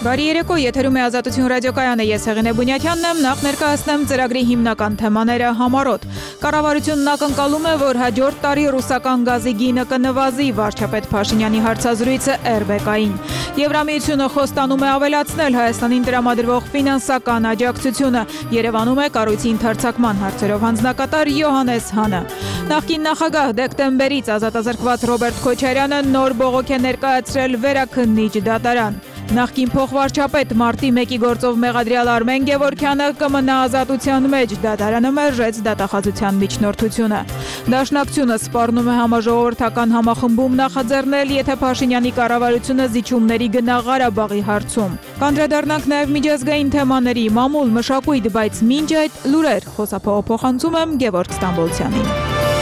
Բարի երեկո, եթերում է Ազատություն ռադիոկայանը, ես Հեղինե Բունյաթյանն եմ, նախ ներկայացնեմ ծրագրի հիմնական թեմաները համառոտ։ Կառավարությունն ակնկալում է, որ հաջորդ տարի ռուսական գազի գինը կնվազի, վարչապետ Փաշինյանի հարցազրույցը RBK-ին։ Եվրամիությունը խոստանում է ավելացնել Հայաստանին տրամադրվող ֆինանսական աջակցությունը։ Երևանում է կառույցի ընդարձակման հարցերով հանձնակատար Յոհաննես Հանը։ Նախկին նախագահ դեկտեմբերից ազատազրկված Ռոբերտ Քոչարյանը նոր բողոք է ներկայացրել Վերաքննիչ դատարան։ Նախկին փոխվարչապետ մարտի 1-ի գործով մեղադրյալ Արմեն Գևորգյանը կմնա ազատության մեջ, դատարանը մերժեց դատախազության միջնորդությունը։ Դաշնակցությունը սպառնում է համաժողովրդական համախմբում նախաձեռնել, եթե Փաշինյանի կառավարությունը զիջումների գնա Ղարաբաղի հարցում։ Կանդրադառնանք նաև միջազգային թեմաների, մամուլ, մշակույթ, բայց մինչ այդ լուրեր, խոսափողը փոխանցում եմ Գևորգ Ստամբոլցյանին։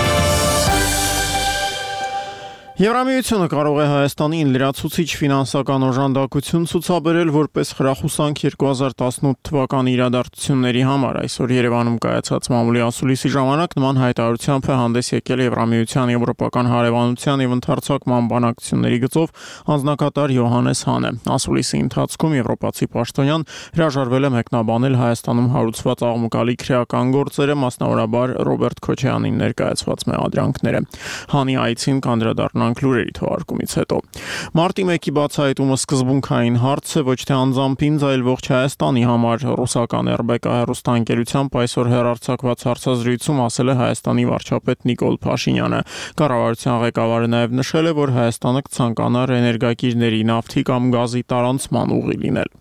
Եվրամիությունը կարող է Հայաստանին լրացուցիչ ֆինանսական օժանդակություն ցուցաբերել որպես խրախուսանք 2018 թվականի իրադարձությունների համար։ Այսօր Երևանում կայացած մամուլի ասուլիսի ժամանակ նման հայտարարությամբ է հանդես եկել Եվրամիության եվրոպական հարևանության եւ ընդարձակման բանակցությունների գծով հանձնակատար Յոհաննես Հանը։ Ասուլիսի ընթացքում եվրոպացի պաշտոնյան հրաժարվել է մեկնաբանել Հայաստանում հարուցված աղմուկալի քրեական գործերը, մասնավորաբար Ռոբերտ Քոչարյանին ներկայացված մեղադրանքները։ Հանի այցին կանդրադառնանք լուրերի թողարկումից հետո։ Մարտի 1-ի բացահայտումը սկզբունքային հարց է ոչ թե անձամբին, այլ ողջ Հայաստանի համար։ Ռուսական RBK հեռուստաընկերությամբ այսօր հեռարձակված հարցազրույցում ասել է Հայաստանի վարչապետ Նիկոլ Փաշինյանը։ Կառավարության ղեկավարը նաև նշել է, որ Հայաստանը կցանկանար էներգակիրների նավթի կամ գազի տարանցման ուղի լինել։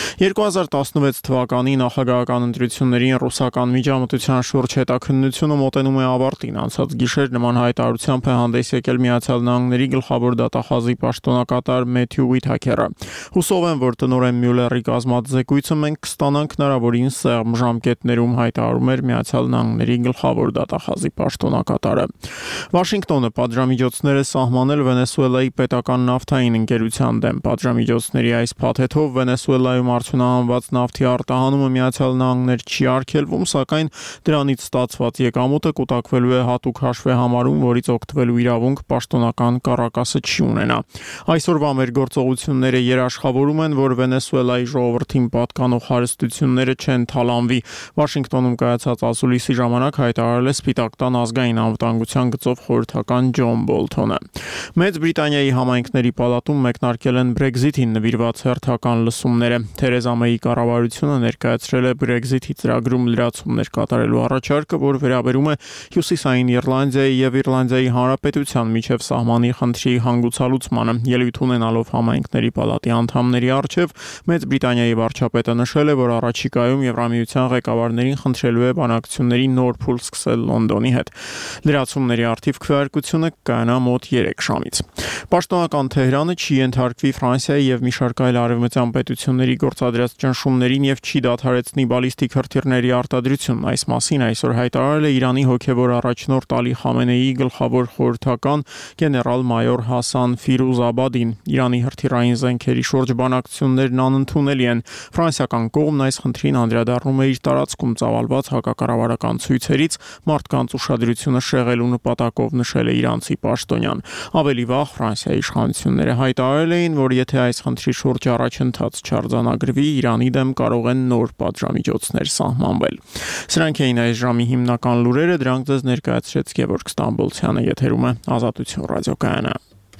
2016 թվականի նախագահական ընտրություններին ռուսական միջամտության շուրջ հետաքննությունը մոտենում է ավարտին։ Անցած գիշեր նման հայտարարությամբ է հանդես եկել Միացյալ Նահանգների գլխավոր դատախազի պաշտոնակատար Մեթյու Ուիթաքերը։ Հուսով եմ, որ տնօրեն Մյուլլերի կազմած զեկույցը մենք կստանանք հնարավորին սեղմ ժամկետներում, հայտարարում էր Միացյալ Նահանգների գլխավոր դատախազի պաշտոնակատարը։ Վաշինգտոնը պատժամիջոցներ է սահմանել Վենեսուելայի պետական նավթային ընկերության դեմ։ Պատժամիջոցների այս փաթեթով Վենեսուելայում արդյունահանված նավթի արտահանումը Միացյալ Նահանգներ չի արգելվում, սակայն դրանից ստացված եկամուտը կուտակվելու է հատուկ հաշվեհամարում, որից օգտվելու իրավունք պաշտոնական կառակասը չի ունենա։ Այսօրվա մեր գործողությունները երաշխավորում են, որ Վենեսուելայի ժողովրդին պատկանող հարստությունները չեն թալանվի։ Վաշինգտոնում կայացած ասուլիսի ժամանակ հայտարարել է Սպիտակ տան ազգային անվտանգության գծով խորհրդական Ջոն Բոլթոնը։ Մեծ Բրիտանիայի համայնքների պալատում մեկնարկել են Brexit-ին նվիրված հերթական լսումները։ Թերեզա Մեյի կառավարությունը ներկայացրել է Brexit-ի ծրագրում լրացումներ կատարելու առաջարկը, որ վերաբերում է Հյուսիսային Իռլանդիայի եւ Իռլանդիայի Հանրապետության միջև սահմանի խնդրի հանգուցալուծմանը։ Ելույթ ունենալով համայնքների պալատի անդամների առջև Մեծ Բրիտանիայի վարչապետը նշել է, որ առաջիկայում Եվրամիության ղեկավարներին խնդրելու է բանակցությունների նոր փուլ սկսել Լոնդոնի հետ։ Լրացումների արդիվ քվեարկությունը կայանա մոտ 3 ժամից։ Պաշտոնական Թեհրանը չի ենթարկվի Ֆրանսիայի եւ մի շարք այլ արևմտյան պետությունների գործադրած ճնշումներին եւ չի դադարեցնի բալիստիկ հրթիռների արտադրությունն։ Այս մասին այսօր հայտարարել է Իրանի հոգեվոր առաջնորդ Ալի Խամենեիի գլխավոր խորհրդական գեներալ-մայոր Հասան Ֆիրուզաբադին։ Իրանի հրթիռային զենքերի շուրջ բանակցություններն անընդունելի են։ Ֆրանսիական կողմն այս խնդրին անդրադառնում է իր տարածքում ծավալված հակակառավարական ցույցերից մարդկանց ուշադրությունը շեղելու նպատակով, նշել է իրանցի պաշտոնյան։ Ավելի վաղ Ֆրանսիայի իշխանությունները հայտարարել էին, որ եթե այս խնդրի շուրջ առաջընթաց չարձանագրվի, Իրանի դեմ կարող են նոր պատժամիջոցներ սահմանվել։ Սրանք էին այս ժամի հիմնական լուրերը, դրանք ձեզ ներկայացրեց Գևորգ Ստամբոլցյանը, եթերում է Ազատություն ռադիոկայանը։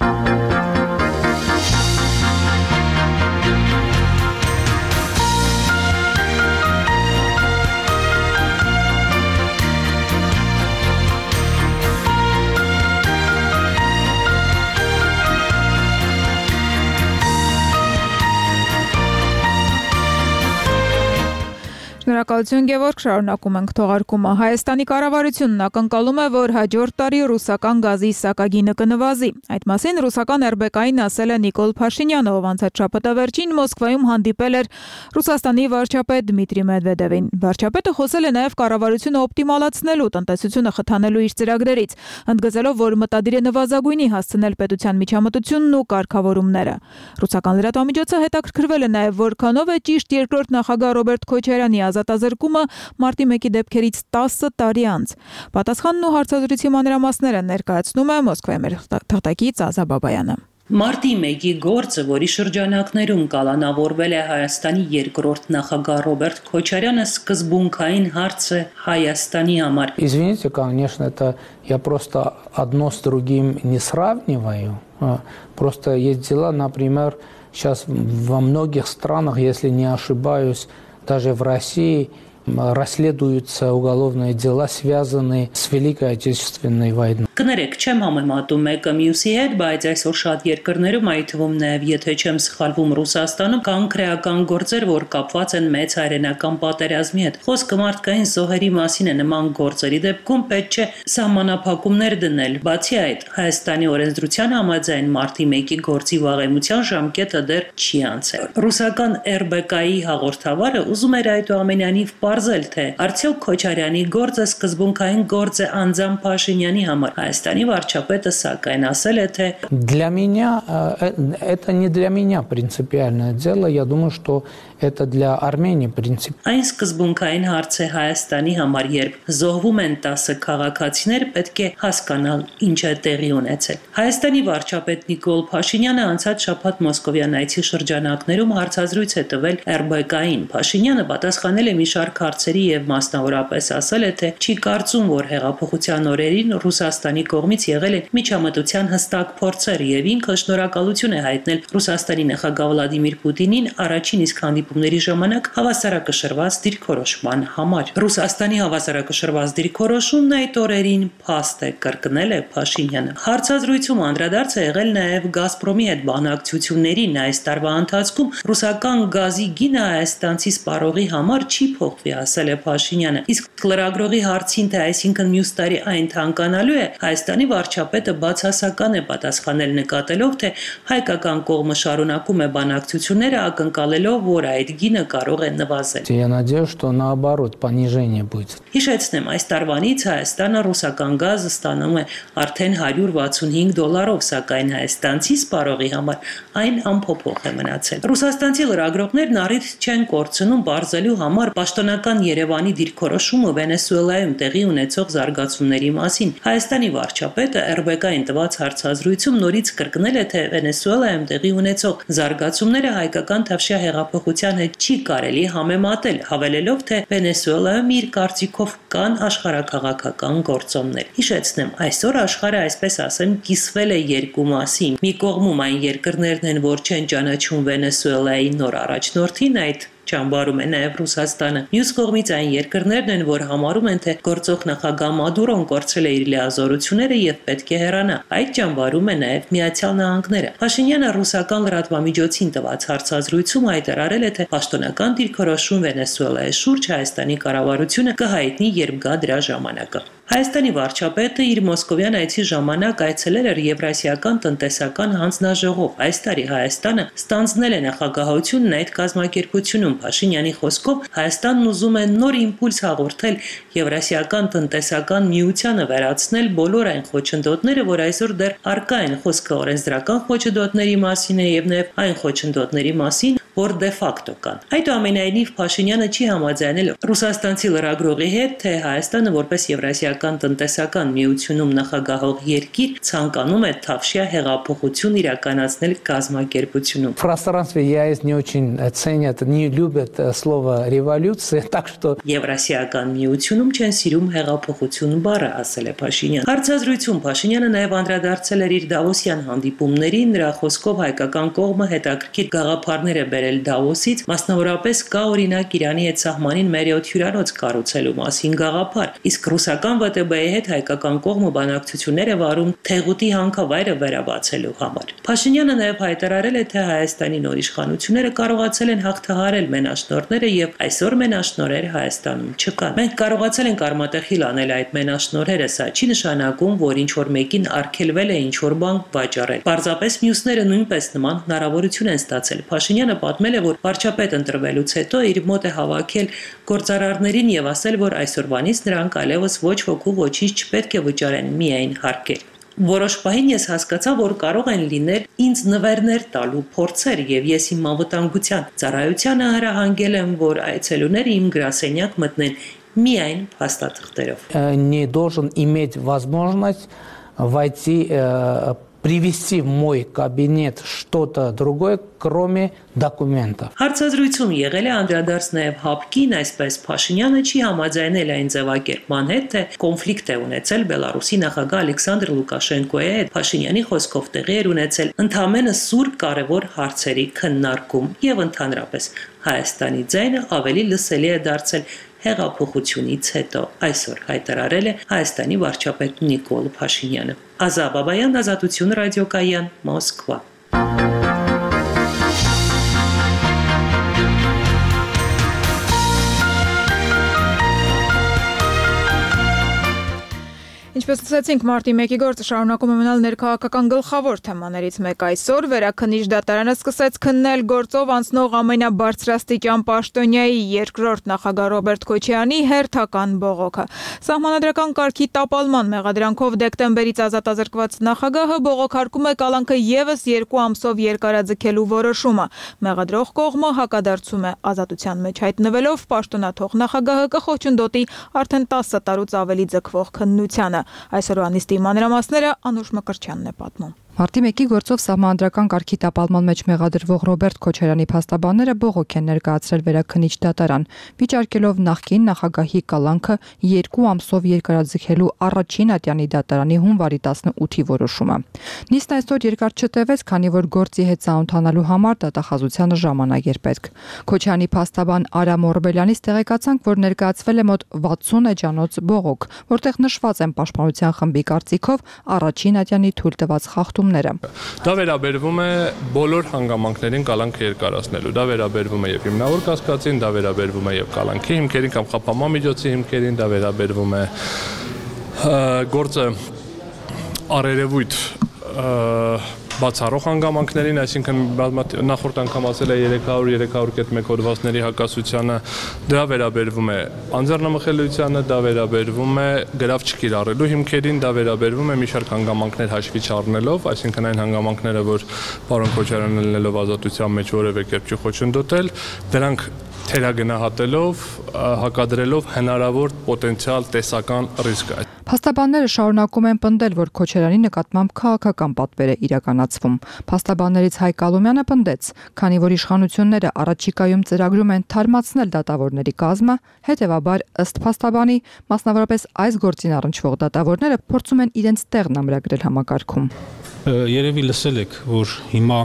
Շնորհակալություն Գևորգ, շարունակում ենք թողարկումը։ Հայաստանի կառավարությունն ակնկալում է, որ հաջորդ տարի ռուսական գազի սակագինը կնվազի։ Այդ մասին ռուսական RBK-ին ասել է Նիկոլ Փաշինյանը, ով անցած շաբաթը վերջին Մոսկվայում հանդիպել էր Ռուսաստանի վարչապետ Դմիտրի Մեդվեդևին։ Վարչապետը խոսել է նաև կառավարությունը օպտիմալացնելու, տնտեսությունը խթանելու իր ծրագրերից, ընդգծելով, որ մտադիր է նվազագույնի հասցնել պետության միջամտությունն ու կարգավորումները։ Ռուսական լրատվամիջոցը հետաքրքրվել է նաև, որքանով է ճիշտ երկրորդ նախագահ Ռոբերտ Քոչարյանի ազատազրկումը մարտի 1-ի դեպքերից 10 տարի անց։ Պատասխանն ու հարցազրույցի մանրամասները ներկայացնում է Մոսկվայի մեր թղթակից Ազա Բաբայանը։ Մարտի 1-ի գործը, որի շրջանակներում կալանավորվել է Հայաստանի երկրորդ նախագահ Ռոբերտ Քոչարյանը, սկզբունքային հարց է Հայաստանի համար։ Извините, конечно, это я просто одно с другим не сравниваю. Просто есть дела, например, сейчас во многих странах, если не ошибаюсь, даже в России расследуются уголовные дела, связанные с Великой Отечественной войной. Կներեք, չեմ համեմատում մեկը մյուսի հետ, բայց այսօր շատ երկրներում, այդ թվում նաև եթե չեմ սխալվում Ռուսաստանում, կան քրեական գործեր, որ կապված են մեծ հայրենական պատերազմի հետ։ Խոսքը մարդկային զոհերի մասին է, նման գործերի դեպքում պետք չէ սահմանափակումներ դնել։ Բացի այդ, Հայաստանի օրենսդրության համաձայն մարտի 1-ի գործի վաղեմության ժամկետը դեռ չի անցել։ Ռուսական RBK-ի հաղորդավարը уզում էր այդուամենայնիվ պարզել, թե արդյոք Քոչարյանի գործը սկզբունքային գործ է անձամբ Փաշինյանի համար։ Հայաստանի վարչապետը սակայն ասել է, թե Для меня это не для меня принципиальное дело, я думаю, что это для Армении принципиально. Այն սկզբունքային հարց է Հայաստանի համար, երբ զոհվում են 10 քաղաքացիներ, պետք է հասկանալ ինչ է տեղի ունեցել։ Հայաստանի վարչապետ Նիկոլ Փաշինյանը անցած շաբաթ Մոսկովյան այցի շրջանակներում հարցազրույց է տվել RBK-ին։ Փաշինյանը պատասխանել է մի շարք հարցերի եւ մասնավորապես ասել է, թե չի կարծում, որ հեղափոխության օրերին Ռուսաստանի կողմից եղել են միջամտության հստակ փորձեր եւ ինքը շնորհակալություն է հայտնել Ռուսաստանի նախագահ Վլադիմիր Պուտինին առաջին իսկ հանդիպումների ժամանակ հավասարակշռված դիրքորոշման համար։ Ռուսաստանի հավասարակշռված դիրքորոշումն այդ օրերին փաստ է, կրկնել է Փաշինյանը։ Հարցազրույցում անդրադարձ է եղել նաեւ Գազպրոմի հետ բանակցություններին։ Այս տարվա ընթացքում ռուսական գազի գինը հայաստանցի սպառողի համար չի փոխվի, ասել է Փաշինյանը։ Իսկ լրագրողի հարցին, թե այսինքն մյուս տարի այն թանկանալու է, Հայաստանի վարչապետը բացասական է պատասխանել, նկատելով, թե հայկական կողմը շարունակում է բանակցությունները, ակնկալելով, որ այդ գինը կարող է նվազել։ Я надеюсь, что наоборот понижение будет. Հիշեցնեմ, այս տարվանից Հայաստանը ռուսական գազը ստանում է արդեն $165, սակայն հայաստանցի սպառողի համար այն անփոփոխ է մնացել։ Ռուսաստանցի լրագրողներն առիթ չեն կորցնում բարձելու համար պաշտոնական Երևանի դիրքորոշումը Վենեսուելայում տեղի ունեցող զարգացումների մասին։ Հայաստանի վարչապետը RBK-ին տված հարցազրույցում նորից կրկնել է, թե Վենեսուելայում տեղի ունեցող զարգացումները հայկական թավշյա հեղափոխության հետ չի կարելի համեմատել, հավելելով, թե Վենեսուելայում իր կարծիքով կան աշխարհաքաղաքական գործոններ։ Հիշեցնեմ, այսօր աշխարհը, այսպես ասեմ, կիսվել է երկու մասի։ Մի կողմում այն երկրներն են, որ չեն ճանաչում Վենեսուելայի նոր առաջնորդին, այդ ճամբարում է նաև Ռուսաստանը։ Մյուս կողմից այն երկրներն են, որ համարում են, թե գործող նախագահ Մադուրոն կորցրել է իր լիազորությունները եւ պետք է հեռանա։ Այդ ճամբարում է նաև Միացյալ Նահանգները։ Փաշինյանը ռուսական լրատվամիջոցին տված հարցազրույցում հայտարարել է, թե պաշտոնական դիրքորոշում Վենեսուելայի շուրջ Հայաստանի կառավարությունը կհայտնի, երբ գա դրա ժամանակը։ Հայաստանի վարչապետը իր մոսկովյան այցի ժամանակ այցելել էր Եվրասիական տնտեսական հանձնաժողով։ Այս տարի Հայաստանը ստանձնել է նախագահությունն այդ կազմակերպությունում։ Փաշինյանի խոսքով Հայաստանն ուզում է նոր իմպուլս հաղորդել Եվրասիական տնտեսական միությանը, վերացնել բոլոր այն խոչընդոտները, որ այսօր դեռ առկա են։ Խոսքը օրենսդրական խոչընդոտների մասին է եւ նաեւ այն խոչընդոտների մասին, որ դե ֆակտո կան։ Այդուամենայնիվ Փաշինյանը չի համաձայնել ռուսաստանցի լրագրողի հետ, թե Հայաստանը որպես Եվրասիական տնտեսական միությունում նախագահող երկիր ցանկանում է թավշյա հեղափոխություն իրականացնել կազմակերպությունում։ В пространстве ЕАЭС не очень ценят, не любят слово революция, так что Եվրասիական միությունում չեն սիրում հեղափոխություն բառը, ասել է Փաշինյանը։ Հարցազրույցում Փաշինյանը նաև անդրադարձել էր իր Դավոսյան հանդիպումներին, նրա խոսքով հայկական կողմը հետաքրքիր գաղափարներ է բերել Դավոսից, մասնավորապես կա օրինակ Իրանի հետ սահմանին մերիոտ հյուրանոց կառուցելու մասին գաղափար, իսկ ռուսական ՎՏԲ-ի հետ հայկական կողմը բանակցություններ է վարում Թեղուտի հանքավայրը վերաբացելու համար։ Փաշինյանը նաև հայտարարել է, թե Հայաստանի նոր իշխանությունները կարողացել են հաղթահարել մենաշնորհները եւ այսօր մենաշնորհեր Հայաստանում չկան։ Մենք կարողացել ենք արմատախիլ անել այդ մենաշնորհերը, սա չի նշանակում, որ ինչ որ մեկին արգելվել է ինչ որ բան վաճառել։ Պարզապես մյուսները նույնպես նման հնարավորություն են ստացել։ Փաշինյանը պատմել է, որ վարչապետ ընտրվելուց հետո իր մոտ է հավաքել գործարարներին եւ ասել, որ այսօրվանից նրանք այլևս ոչ ոքու ոչինչ չպետք է վճարեն, միայն հարկել։ Որոշ պահին ես հասկացա, որ կարող են լինել ինձ նվերներ տալու փորձեր եւ ես իմ անվտանգության ծառայությանը հրահանգել եմ, որ այցելուները իմ գրասենյակ մտնեն միայն փաստաթղթերով։ не должен иметь возможность войти привести в мой кабинет что-то другое, кроме документов. Հարցազրույցում եղել է անդրադարձ նաև ՀԱՊԿ-ին, այսպես Փաշինյանը չի համաձայնել այն ձևակերպման հետ, թե կոնֆլիկտ է ունեցել Բելարուսի նախագահ Ալեքսանդր Լուկաշենկոյի հետ։ Փաշինյանի խոսքով տեղի էր ունեցել ընդամենը սուր կարևոր հարցերի քննարկում եւ ընդհանրապես Հայաստանի ձայնը ավելի լսելի է դարձել հեղափոխությունից հետո, այսօր հայտարարել է Հայաստանի վարչապետ Նիկոլ Փաշինյանը։ Ազա Բաբայան, Ազատություն ռադիոկայան, Մոսկվա։ Ինչպես ասացինք, մարտի 1-ի գործը շարունակում է մնալ ներքաղաքական գլխավոր թեմաներից մեկ այսօր։ Վերաքննիչ դատարանը սկսեց քննել գործով անցնող ամենաբարձրաստիճան պաշտոնյայի երկրորդ նախագահ Ռոբերտ Քոչարյանի հերթական բողոքը։ Սահմանադրական կարգի տապալման մեղադրանքով դեկտեմբերից ազատազրկված նախագահը բողոքարկում է կալանքը եւս 2 ամսով երկարաձգելու որոշումը։ Մեղադրող կողմը հակադարձում է ազատության մեջ հայտնվելով պաշտոնաթող նախագահը կխոչընդոտի արդեն 10 տարուց ավելի ձգվող քննությանը։ Այսօրվա նիստի մանրամասները Անուշ Մկրտչյանն է պատմում։ Մարտի 1-ի գործով սահմանադրական կարգի տապալման մեջ մեղադրվող Ռոբերտ Քոչարյանի փաստաբանները բողոք են ներկայացրել վերաքննիչ դատարան, վիճարկելով նախկին նախագահի կալանքը 2 ամսով երկարաձգելու առաջին ատյանի դատարանի հունվարի 18-ի որոշումը։ Նիստն այսօր երկար չտևեց, քանի որ գործի հետ ծանոթանալու համար դատախազությանը ժամանակ էր պետք։ Քոչարյանի փաստաբան Արամ Օրբելյանից տեղեկացանք, որ ներկայացվել է մոտ 60 էջանոց բողոք, որտեղ նշված են պաշտպանության խմբի կարծիքով առաջին ատյանի թույլ տված խախտում Դա վերաբերվում է բոլոր հանգամանքներին կալանքը երկարացնելու։ Դա վերաբերվում է եւ հիմնավոր կասկածին, դա վերաբերվում է եւ կալանքի հիմքերին կամ խափանման միջոցի հիմքերին, դա վերաբերվում է գործը առերևույթ բացառող հանգամանքներին, այսինքն նախորդ անգամ ասել է 300-300.1 հոդվածների հակասությանը, դա վերաբերվում է անձեռնամխելիությանը, դա վերաբերվում է գրավ չկիրառելու հիմքերին, դա վերաբերվում է մի շարք հանգամանքներ հաշվի չառնելով, այսինքն այն հանգամանքները, որ պարոն Քոչարյանն ելնելով ազատության մեջ որևէ կերպ չի խոչընդոտել, դրանք թերագնահատելով, հակադրելով հնարավոր պոտենցիալ տեսական ռիսկ։ Փաստաբանները շարունակում են պնդել, որ Քոչարյանի նկատմամբ քաղաքական պատվեր է իրականացվում։ Փաստաբաններից Հայկ Ալոմյանը պնդեց, քանի որ իշխանությունները առաջիկայում ծրագրում են թարմացնել դատավորների կազմը, հետևաբար ըստ փաստաբանի, մասնավորապես այս գործին առնչվող դատավորները փորձում են իրենց տեղն ամրագրել համակարգում։ Երևի լսել եք, որ հիմա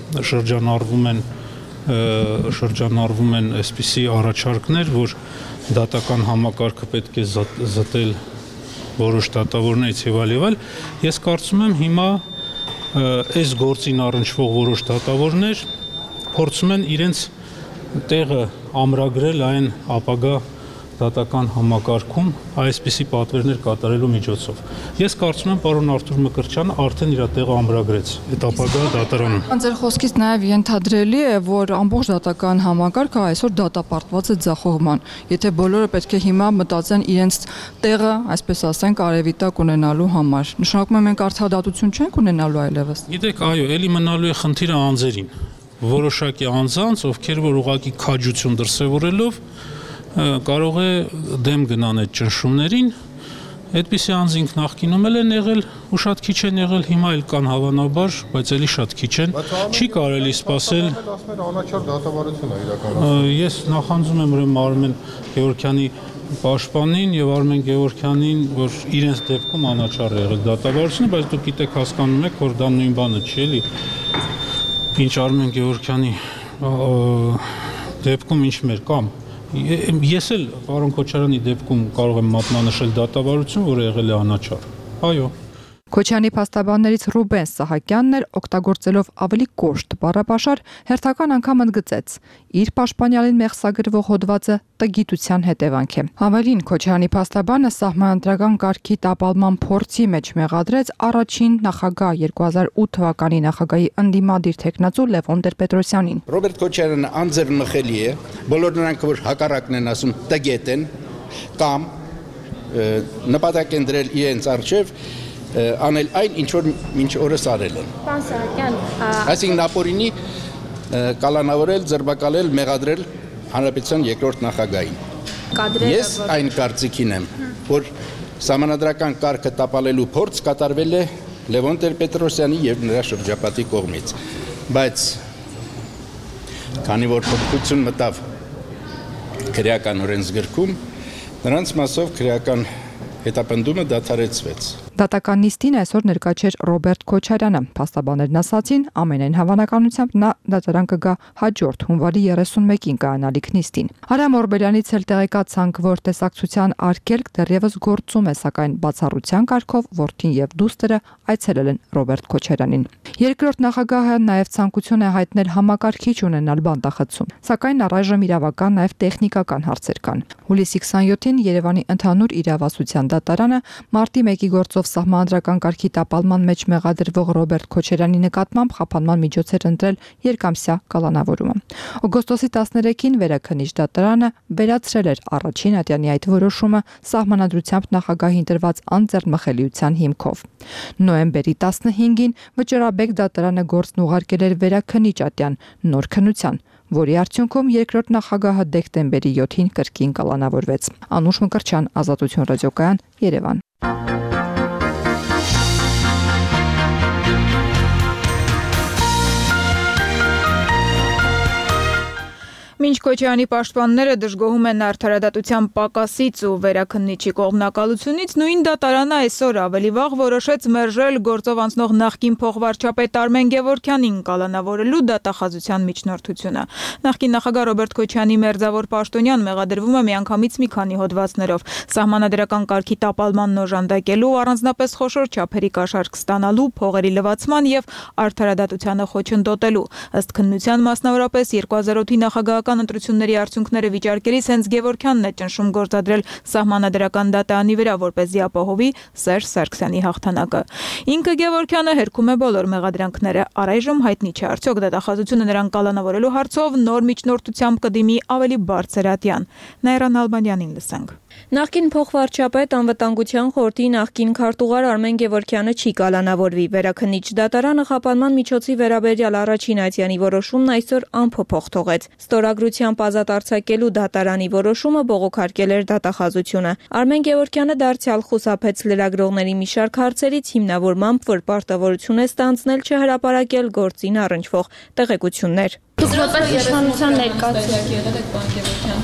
շրջանառվում են այսպիսի առաջարկներ, որ դատական համակարգը պետք է զտել որոշ դատավորներից եւ այլ։ Ես կարծում եմ հիմա այս գործին առնչվող որոշ դատավորներ փորձում են իրենց տեղը ամրագրել այն ապագա դատական համակարգում այսպիսի պատվերներ կատարելու միջոցով։ Ես կարծում եմ պարոն Արթուր Մկրտչյանը արդեն իր տեղը ամրագրեց այդ ապագա դատարանում։ Ձեր խոսքից նաև ենթադրելի է, որ ամբողջ դատական համակարգը այսօր դատապարտված է ձախողման։ Եթե բոլորը պետք է հիմա մտածեն իրենց տեղը, այսպես ասենք, արևի տակ ունենալու համար։ Նշանակում է մենք արդարադատություն չենք ունենալու այլևս։ Գիտեք, այո, ելի մնալու է խնդիրը անձերին։ Որոշակի անձանց, ովքեր որ ուղղակի քաջություն դրսևորելով կարող է դեմ գնան այդ ճնշումներին, այդպիսի անձինք նախկինում են եղել ու շատ քիչ են եղել, հիմա էլ կան հավանաբար, բայց էլի շատ քիչ են, չի կարելի սպասել։ Անաչառ դատավարություն է իրականացնում։ Ես նախանձում եմ ուրեմն Արմեն Գևորգյանի պաշտպանին եւ Արմեն Գևորգյանին, որ իրենց դեպքում անաչառ եղել դատավարությունը, բայց դուք գիտեք, հասկանում եք, որ դա նույն բանը չի էլի։ Ինչ Արմեն Գևորգյանի դեպքում ինչ մեր կամ Ես էլ պարոն Քոչարյանի դեպքում կարող եմ մատնանշել դատավարություն, որը եղել է անաչառ։ Այո։ Քոչարյանի փաստաբաններից Ռուբեն Սահակյանն էր օգտագործելով ավելի կոշտ բառապաշար հերթական անգամ ընդգծեց. իր պաշտպանյալին մեղսագրվող հոդվածը տգիտության հետևանք է։ Ավելին Քոչարյանի փաստաբանը սահմանադրական կարգի տապալման փորձի մեջ մեղադրեց առաջին նախագահ 2008 թվականի նախագահի ընդդիմադիր թեկնածու Լևոն Տեր-Պետրոսյանին։ Ռոբերտ Քոչարյանը անձեռնմխելի է, բոլոր նրանք որ հակառակն են ասում տգետ են կամ նպատակ են դրել իրենց առջև անել այն, ինչ որ մինչ օրս արել են։ Պարոն Սահակյան, այսինքն ապօրինի կալանավորել, ձերբակալել, մեղադրել հանրապետության երկրորդ նախագահին։ Ես այն կարծիքին եմ, որ սահմանադրական կարգը տապալելու փորձ կատարվել է Լևոն Տեր-Պետրոսյանի եւ նրա շրջապատի կողմից, բայց քանի որ փոփոխություն մտավ քրեական օրենսգրքում, նրանց մասով քրեական հետապնդումը դադարեցվեց։ Դատական նիստին այսօր ներկա չէր Ռոբերտ Քոչարյանը։ Փաստաբաններն ասացին, ամենայն հավանականությամբ նա դատարան կգա հաջորդ հունվարի 31-ին կայանալիք նիստին։ Արամ Օրբելյանից էլ տեղեկացանք, որ տեսակցության արգելք դեռևս գործում է, սակայն բացառության կարգով որդին եւ դուստրը այցելել են Ռոբերտ Քոչարյանին։ Երկրորդ նախագահը նաեւ ցանկություն է հայտնել համակարգիչ ունենալ բանտախցում, սակայն առայժմ իրավական նաեւ տեխնիկական հարցեր կան։ Հուլիսի 27-ին Երևանի ընդհանուր իրավասության դատարանը մարտի 1-ի գործով Սահմանադրական կարգի տապալման մեջ մեղադրվող Ռոբերտ Քոչարյանի նկատմամբ խափանման միջոցեր ընտրել երկամսյա կալանավորումը։ Օգոստոսի 13-ին Վերաքննիչ դատարանը վերացրել էր առաջին ատյանի այդ որոշումը սահմանադրությամբ նախագահի ընտրված անձեռնմխելիության հիմքով։ Նոյեմբերի 15-ին Վճռաբեկ դատարանը գործն ուղարկել էր Վերաքննիչ ատյան նոր քննության, որի արդյունքում երկրորդ նախագահը դեկտեմբերի 7-ին կրկին կալանավորվեց։ Անուշ Մկրտչյան, Ազատություն ռադիոկայան, Երևան։ Մինչ Քոչարյանի պաշտպանները դժգոհում են արդարադատության պակասից ու վերաքննիչի կողմնակալությունից, նույն դատարանը այսօր ավելի վաղ որոշեց մերժել գործով անցնող նախկին փոխվարչապետ Արմեն Գևորգյանին կալանավորելու դատախազության միջնորդությունը։ Նախկին նախագահ Ռոբերտ Քոչարյանի մերձավոր պաշտոնյան մեղադրվում է միանգամից մի քանի հոդվածներով՝ սահմանադրական կարգի տապալման օժանդակելու, առանձնապես խոշոր չափերի կաշառք ստանալու, փողերի լվացման եւ արդարադատությանը խոչընդոտելու։ Ըստ քննության, մասնավորապես 2008-ի նախագահ ընտրությունների արդյունքները վիճարկելիս հենց Գևորգյանն է ճնշում գործադրել սահմանադրական դատարանի վրա, որպեսզի ապահովի Սերժ Սարգսյանի հաղթանակը։ Ինքը Գևորգյանը հերքում է բոլոր մեղադրանքները։ Առայժմ հայտնի չէ, արդյոք դատախազությունը նրան կալանավորելու հարցով նոր միջնորդությամբ կդիմի ավելի բարձր ատյան։ Նայրան Ալբանյանին լսենք։ Նախկին փոխվարչապետ անվտանգության խորհրդի նախկին քարտուղար Արմեն Գևորգյանը չի կալանավորվի։ Վերաքննիչ դատարանը խափանման միջոցի վերաբերյալ առաջին ատյանի որոշումն այսօր անփոփոխ թողեց։ Ստորագրությամբ ազատ արձակելու դատարանի որոշումը բողոքարկել էր դատախազությունը։ Արմեն Գևորգյանը դարձյալ խուսափեց լրագրողների մի շարք հարցերից հիմնավորմամբ, որ պարտավորություն է ստանձնել չհրապարակել գործին առնչվող տեղեկություններ։ Դուք որպես իշխանության ներկայացուցիչ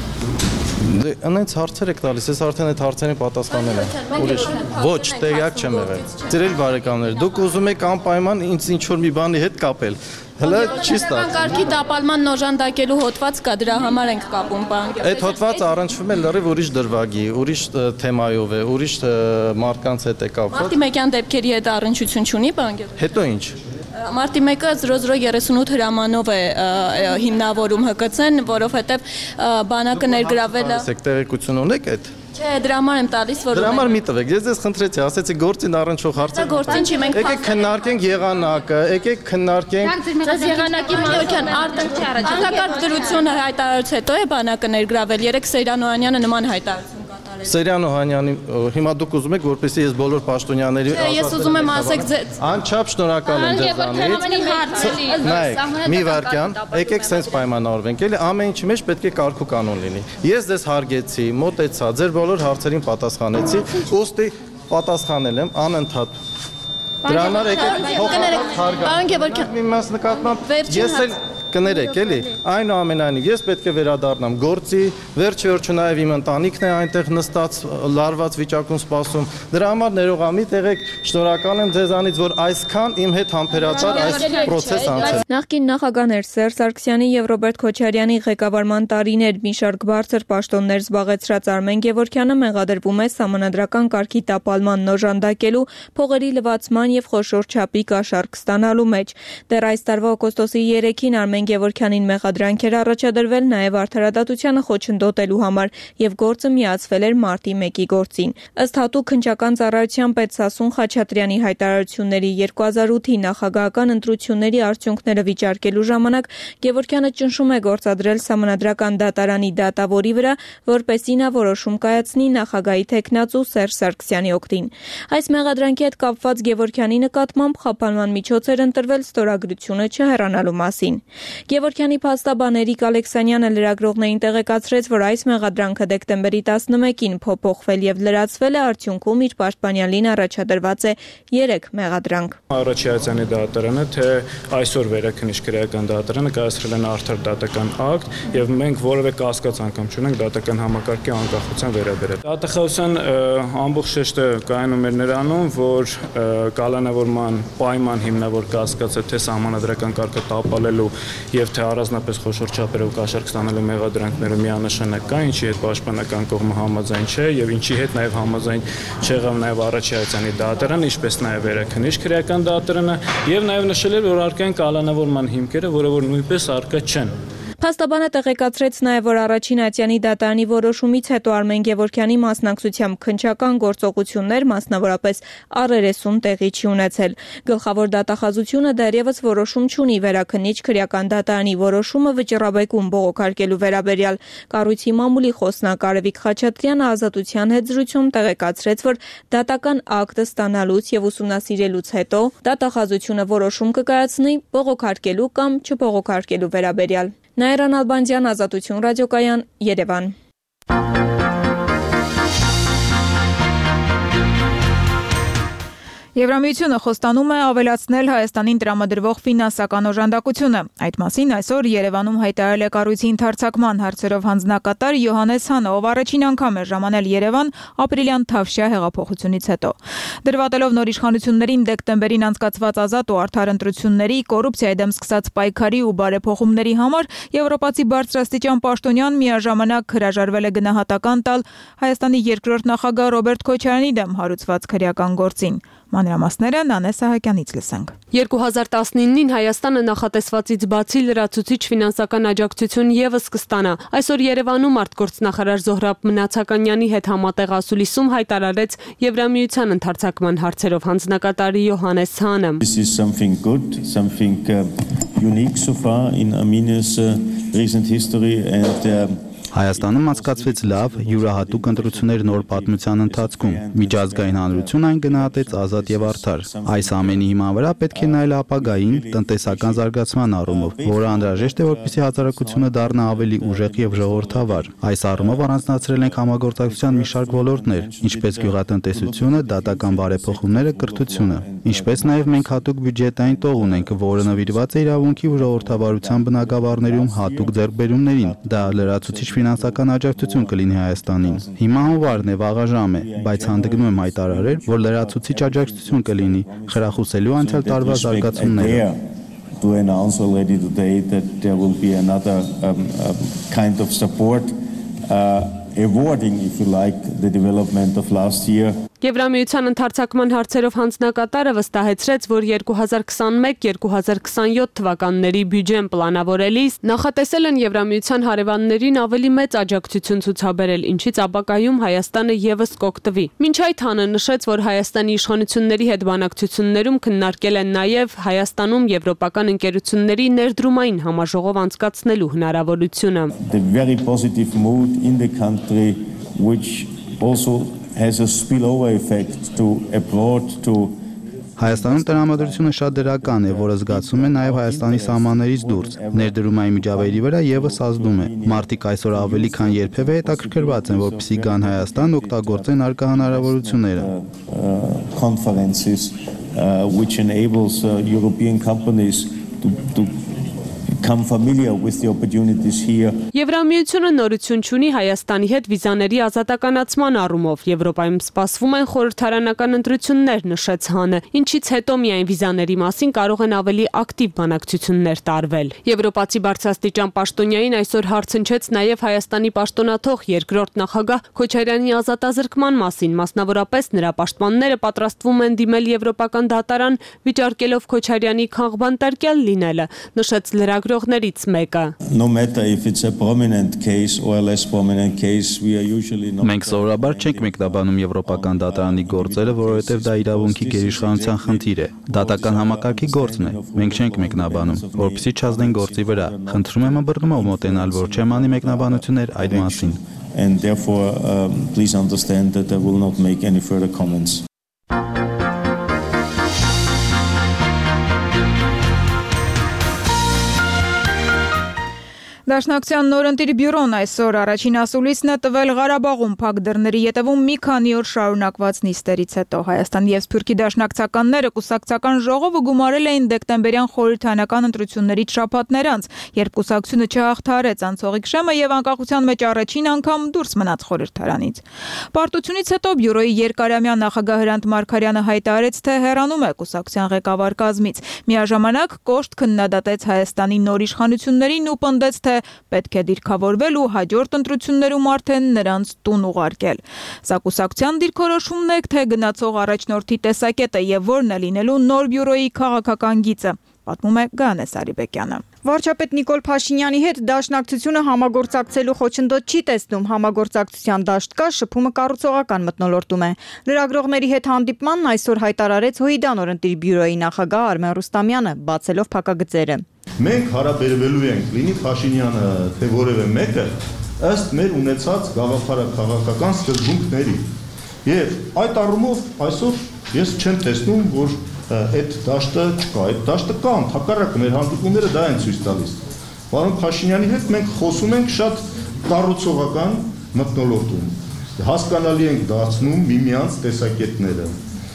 Անենց հարցեր եք տալիս, ես արդեն այդ հարցերին պատասխանել եմ։ Ուրիշ ոչ, տեղյակ չեմ եղել։ Ծերել բարեկամներ, դուք ուզում եք անպայման ինձ ինչ-որ մի բանի հետ կապել։ Հələ չի ստացվում։ Կարգի տապալման օժանդակելու հոդված կա, դրա համար ենք կապում բան։ Այդ հոդվածը առնչվում է լրիվ ուրիշ դրվագի, ուրիշ թեմայով է, ուրիշ մարդկանց հետ է կապված։ Մարտի 1-յան դեպքերի հետ առնչություն չունի բան։ Հետո ինչ։ Մարտի 1-ը 0038 հրամանով է հիմնավորում ՀԿՑ-ն, որովհետև բանակը ներգրավել է։ Տեղեկություն ունեք այդ։ Չէ, դրա համար եմ տալիս, որ դրա համար մի տվեք։ Ես ձեզ խնդրեցի, ասեցի գործին առնչվող հարցեր։ Գործին չի, մենք եկեք քննարկենք եղանակը, եկեք քննարկենք։ Ձեզ եղանակի մանրության արտակարգ դրությունը հայտարարից հետո է բանակը ներգրավել։ Երեք Սեյրան Օհանյանը նման հայտարարություն կատարել։ Սեյրան Օհանյանի հիմա դուք ուզում եք, որպեսզի ես բոլոր պաշտոնյաների Ես ուզում եմ ասեք ձեզ։ Անչափ շնորհակալ եմ ձեզանից։ Նայեք, մի վարքյան, եկեք sense պայմանավորվենք, էլի ամեն ինչի մեջ պետք է կարգ ու կանոն լինի։ Ես ձեզ հարգեցի, մոտեցա, ձեր բոլոր հարցերին պատասխանեցի, ուստի պատասխանել եմ անընդհատ։ Դրա համար եկեք փոխանակ հարգանք։ Մի մաս նկատմամբ ես էլ կներեք, էլի, այնուամենայնիվ ես պետք է վերադառնամ գործի, վերջը նաև իմ ընտանիքն է այնտեղ նստած լարված վիճակում սպասում։ Դրա համար ներողամիտ եղեք, շնորհակալ եմ ձեզանից, որ այսքան իմ հետ համբերաբար այս process անցել։ Նախկին նախագահներ Սերժ Սարգսյանի եւ Ռոբերտ Քոչարյանի ղեկավարման տարիներ մի շարք բարձր պաշտոններ զբաղեցրած Արմեն Գևորգյանը մեղադրվում է սահմանադրական կարգի տապալման օժանդակելու, փողերի լվացման եւ խոշոր չափի կաշառք ստանալու մեջ։ Դեռ այս տարվա օգոստոսի 3-ին Արմեն Գևորգյանին մեղադրանք էր առաջադրվել նաև արդարադատությանը խոչընդոտելու համար եւ գործը միացվել էր մարտի 1-ի գործին։ Ըստ հատուկ քննչական ծառայության պետ Սասուն Խաչատրյանի հայտարարությունների 2008-ի նախագահական ընտրությունների արդյունքները վիճարկելու ժամանակ Գևորգյանը ճնշում է գործադրել սահմանադրական դատարանի դատավորի վրա, որպեսզի նա որոշում կայացնի նախագահի թեկնածու Սերժ Սարգսյանի օգտին։ Այս մեղադրանքի հետ կապված Գևորգյանի նկատմամբ խափանման միջոց էր ընտրվել ստորագրությունը չհեռանալու մասին։ Գևորգյանի փաստաբան Էրիկ Ալեքսանյանը լրագրողներին տեղեկացրեց, որ այս մեղադրանքը դեկտեմբերի 11-ին փոփոխվել եւ լրացվել է, արդյունքում իր պաշտպանյալին առաջադրված է 3 մեղադրանք։ Առաջացանի դատարանը թե այսօր վերաքննիչ քրեական դատարանը կայացրել են արդար դատական ակտ եւ մենք որևէ կասկած անգամ չունենք դատական համակարգի անկախության վերաբերյալ։ Դատախազության ամբողջ շեշտը կայանում էր նրանում, որ կալանավորման պայման հիմնավոր կասկածը թե սահմանադրական կարգը տապալելու եւ թե առանձնապես խոշոր չափերով կաշառք ստանալու մեղադրանքները միանշանակ կա, ինչի հետ պաշտպանական կողմը համաձայն չէ եւ ինչի հետ նաեւ համաձայն չեղավ նաեւ առաջացանի դատարանը, ինչպես նաեւ վերաքննիչ քրեական դատարանը եւ նաեւ նշել էր, որ առկա են կալանավորման հիմքերը, որը որ նույնպես առկա չեն։ Փաստաբանը տեղեկացրեց նաև, որ առաջին ատյանի դատարանի որոշումից հետո Արմեն Գևորգյանի մասնակցությամբ քննչական գործողություններ, մասնավորապես առերեսում տեղի չի ունեցել։ Գլխավոր դատախազությունը դեռևս որոշում չունի վերաքննիչ քրեական դատարանի որոշումը վճռաբեկում բողոքարկելու վերաբերյալ։ Կառույցի մամուլի խոսնակ Արևիկ Խաչատրյանը Ազատության հետ զրույցում տեղեկացրեց, որ դատական ակտը ստանալուց եւ ուսումնասիրելուց հետո դատախազությունը որոշում կկայացնի բողոքարկելու կամ չբողոքարկելու վերաբերյալ։ Նաիրա Նալբանդյան, Ազատություն ռադիոկայան, Երևան։ Եվրամիությունը խոստանում է ավելացնել Հայաստանին տրամադրվող ֆինանսական օժանդակությունը։ Այդ մասին այսօր Երևանում հայտարարել է կառույցի ընդհանրացման հարցերով հանձնակատար Յոհանես Հանը, ով առաջին անգամ է ժամանել Երևան ապրիլյան Թավշյա հեղափոխությունից հետո։ Դրվատելով նոր իշխանություններին դեկտեմբերին անցկացված ազատ ու արդար ընտրությունների, կոռուպցիայի դեմ սկսած պայքարի ու բարեփոխումների համար եվրոպացի բարձրաստիճան պաշտոնյան միաժամանակ հրաժարվել է գնահատական տալ Հայաստանի երկրորդ նախագահ Ռոբերտ Քոչարյանի դեմ հարուցված քրեական գործին։ Մանրամասները Նանե Սահակյանից լսենք։ 2019-ին Հայաստանը նախատեսվածից բացի լրացուցիչ ֆինանսական աջակցություն եւս կստանա։ Այսօր Երևանում արտգործնախարար Զոհրաբ Մնացականյանի հետ համատեղ ասուլիսում հայտարարեց Եվրամիության ընդհանրացման հարցերով հանձնակատար Յոհանես Հանը։ This is something good, something unique so far in Armenia's recent history and Հայաստանում անցկացվեց լավ, յուրահատուկ ընտրություններ նոր պատմության ընթացքում։ Միջազգային հանրություն այն գնահատեց ազատ եւ արդար։ Այս ամենի հիման վրա պետք է նայել ապագային տնտեսական զարգացման առումով, որը անհրաժեշտ է, որպեսզի հասարակությունը դառնա ավելի ուժեղ եւ ժողովրդավար։ Այս առումով առանձնացրել ենք համագործակցության մի շարք ոլորտներ, ինչպես գյուղատնտեսությունը, դատական բարեփոխումները, կրթությունը։ Ինչպես նաեւ մենք հատուկ բյուջետային տող ունենք, որը նվիրված է իրավունքի ու ժողովրդավարության բնագավառներում հատուկ ձեռքբերումներին։ Դա լրացուցիչ ֆինանսական աջակցություն կլինի Հայաստանին։ Հիմա հունվարն է, վաղաժամ է, բայց հանդգնում եմ հայտարարել, որ լրացուցիչ աջակցություն կլինի, խրախուսելու անցյալ տարվա զարգացումները։ To announce already today that there will be another kind of support awarding, if you like, the development of last year. Եվրամիության ընդհանրացման հարցերով հանձնակատարը վստահեցրեց, որ 2021-2027 թվականների բյուջեն պլանավորելիս նախատեսել են Եվրամիության հարևաններին ավելի մեծ աջակցություն ցուցաբերել, ինչից ապակայում Հայաստանը եւս կօգտվի։ Մինչ այդ Հանը նշեց, որ Հայաստանի իշխանությունների հետ բանակցություններում քննարկել են նաեւ Հայաստանում եվրոպական ընկերությունների ներդրումային համաժողով անցկացնելու հնարավորությունը։ The very positive mood in the country which also has a spillover effect to abroad to Հայաստանում տրամադրությունը շատ դրական է, որը զգացում է նաև Հայաստանի սահմաններից դուրս։ Ներդրումային միջավայրի վրա եւս ազդում է։ Մարդիկ այսօր ավելի քան երբևէ հետաքրքրված են, որպեսզի գան Հայաստան օգտագործեն արկա հնարավորությունները։ Conferences which enables European companies to become familiar with the opportunities here. Եվրամիությունը նորություն չունի Հայաստանի հետ վիզաների ազատականացման առումով։ Եվրոպայում սպասվում են խորհրդարանական ընտրություններ, նշեց Հանը, ինչից հետո միայն վիզաների մասին կարող են ավելի ակտիվ բանակցություններ տարվել։ Եվրոպացի բարձրաստիճան պաշտոնյային այսօր հարց հնչեց նաև Հայաստանի պաշտոնաթող երկրորդ նախագահ Քոչարյանի ազատազրկման մասին, մասնավորապես նրա պաշտպանները պատրաստվում են դիմել եվրոպական դատարան, վիճարկելով Քոչարյանի քաղբանտարկյալ լինելը, նշեց լրագրողներից մեկը։ No matter if it's a prominent case or a less prominent case, we are usually not. Մենք սովորաբար չենք մեկնաբանում եվրոպական դատարանի գործերը, որովհետև դա իրավունքի գերիշխանության խնդիր է։ Դատական համակարգի գործն է։ Մենք չենք մեկնաբանում, որպեսզի չազդեն գործի վրա։ Խնդրում եմ ըմբռնումով մոտենալ, որ չեմ անի մեկնաբանություններ այդ մասին։ And therefore, please understand that I will not make any further comments. Դաշնակցության նորընտիր բյուրոն այսօր առաջին ասուլիսն է տվել Ղարաբաղում փակ դռների ետևում մի քանի օր շարունակված նիստերից հետո Հայաստանի եւ Սփյուռքի դաշնակցականները կուսակցական ժողովը գումարել էին դեկտեմբերյան խորհրդարանական ընտրություններից շաբաթներ անց, երբ կուսակցությունը չհաղթարեց անցողիկ շեմը եւ անկախության մեջ առաջին անգամ դուրս մնաց խորհրդարանից։ Պարտությունից հետո բյուրոյի երկարամյա նախագահ Հրանտ Մարգարյանը հայտարարեց, թե հեռանում է կուսակցության ղեկավար կազմից։ Միաժամանակ կոշտ քննադատեց Հայաստանի նոր իշխանություններին ու պնդեց, թե պետք է դիրքավորվել ու հաջորդ ընտրություններում արդեն նրանց տուն ուղարկել։ Սա կուսակցության դիրքորոշումն է, թե գնացող առաջնորդի տեսակետը եւ որն է լինելու նոր բյուրոյի քաղաքական գիծը, պատմում է Գանե Սարիբեկյանը։ Վարչապետ Նիկոլ Փաշինյանի հետ դաշնակցությունը համագործակցելու խոչընդոտ չի տեսնում, համագործակցության դաշտ կա, շփումը կառուցողական մթնոլորտում է։ Լրագրողների հետ հանդիպմանն այսօր հայտարարեց ՀՅԴ նորընտիր բյուրոյի նախագահ Արմեն Ռուստամյանը, բացելով փակագծերը։ Մենք հարաբերվելու ենք լինի Փաշինյանը, թե որևէ մեկը ըստ մեր ունեցած գաղափարական սկզբունքների։ Եվ այդ առումով այսօր ես չեմ տեսնում, որ այդ դաշտը չկա, այդ դաշտը կա, ընդհակառակը մեր հանդիպումները դա են ցույց տալիս։ Պարոն Փաշինյանի հետ մենք խոսում ենք շատ կառուցողական մթնոլորտում։ Հասկանալի ենք դարձնում միմյանց տեսակետները։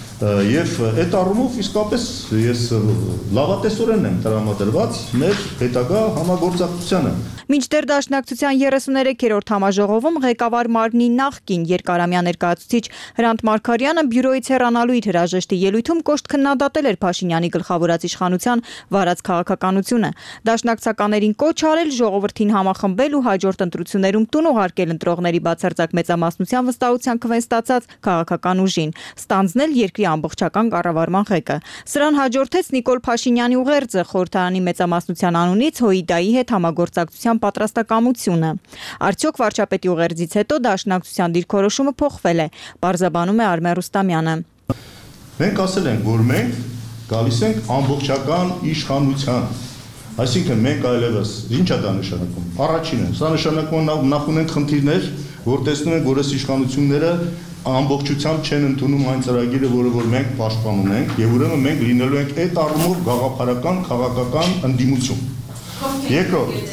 Եվ այդ առումով իսկապես ես լավատեսորեն եմ տրամադրված մեր հետագա համագործակցությանը։ Մինչդեռ դաշնակցության 33-րդ համաժողովում ղեկավար մարմնի նախկին երկարամյա ներկայացուցիչ Հրանտ Մարգարյանը բյուրոյից հեռանալու իր հրաժեշտի ելույթում կոշտ քննադատել էր Փաշինյանի գլխավորած իշխանության վարած քաղաքականությունը։ Դաշնակցականներին կոչ արել ժողովրդին համախմբել ու հաջորդ ընտրություններում տուն ուղարկել ընտրողների բացարձակ մեծամասնության վստահության քվեն ստացած քաղաքական ուժին, ստանձնել երկրի ամբողջական կառավարման ղեկը։ Սրան հաջորդեց Նիկոլ Փաշինյանի ուղերձը խորհրդարանի մեծամասնության անունից ՀՅԴ-ի հետ համագործակցության պատրաստակամությունը։ Արդյոք վարչապետի ուղերձից հետո դաշնակցության դիրքորոշումը փոխվել է, պարզաբանում է Արմեն Ռուստամյանը։ Մենք ասել ենք, որ մենք գալիս ենք ամբողջական իշխանության, այսինքն մենք այլևս ինչ է դա նշանակում։ Առաջինը, սա նշանակում է նախ ունենք խնդիրներ, որ տեսնում ենք, որ այս իշխանությունները ամբողջությամբ չեն ընդունում այն ծրագիրը, որը որ մենք պաշտպանում ենք, եւ ուրեմն մենք լինելու ենք այդ առումով գաղափարական քաղաքական ընդդիմություն։ Երկրորդ,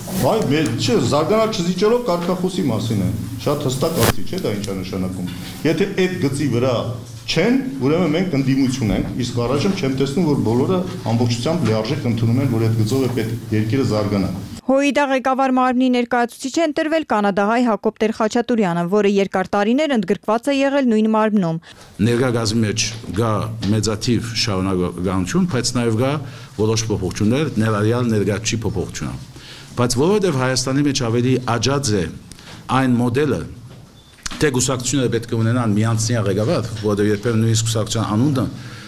չէ, զարգանալ չզիջելով կարգախոսի մասին է։ Շատ հստակ ասի, չէ՞ դա ինչ է նշանակում։ Եթե այդ գծի վրա չեն, ուրեմն մենք ընդդիմություն ենք, իսկ առայժմ չեմ տեսնում, որ բոլորը ամբողջությամբ լիարժեք ընդունում են, որ այդ գծով է պետք երկիրը զարգանա։ ՀՅԴ ղեկավար մարմնի ներկայացուցիչ է ընտրվել կանադահայ Հակոբ Տեր-Խաչատուրյանը, որը երկար տարիներ ընդգրկված է եղել նույն մարմնում։ Ներկա գազի մեջ գա մեծաթիվ շարունակականություն, բայց նաև գա որոշ փոփոխություններ, ներառյալ ներկայացուցիչ փոփոխությունը։ Բայց որովհետև Հայաստանի մեջ ավելի աջած է այն մոդելը, թե գուսակցությունները պետք է ունենան միանձնյա ղեկավար, որովհետև երբեմն նույնիսկ գուսակցության անունը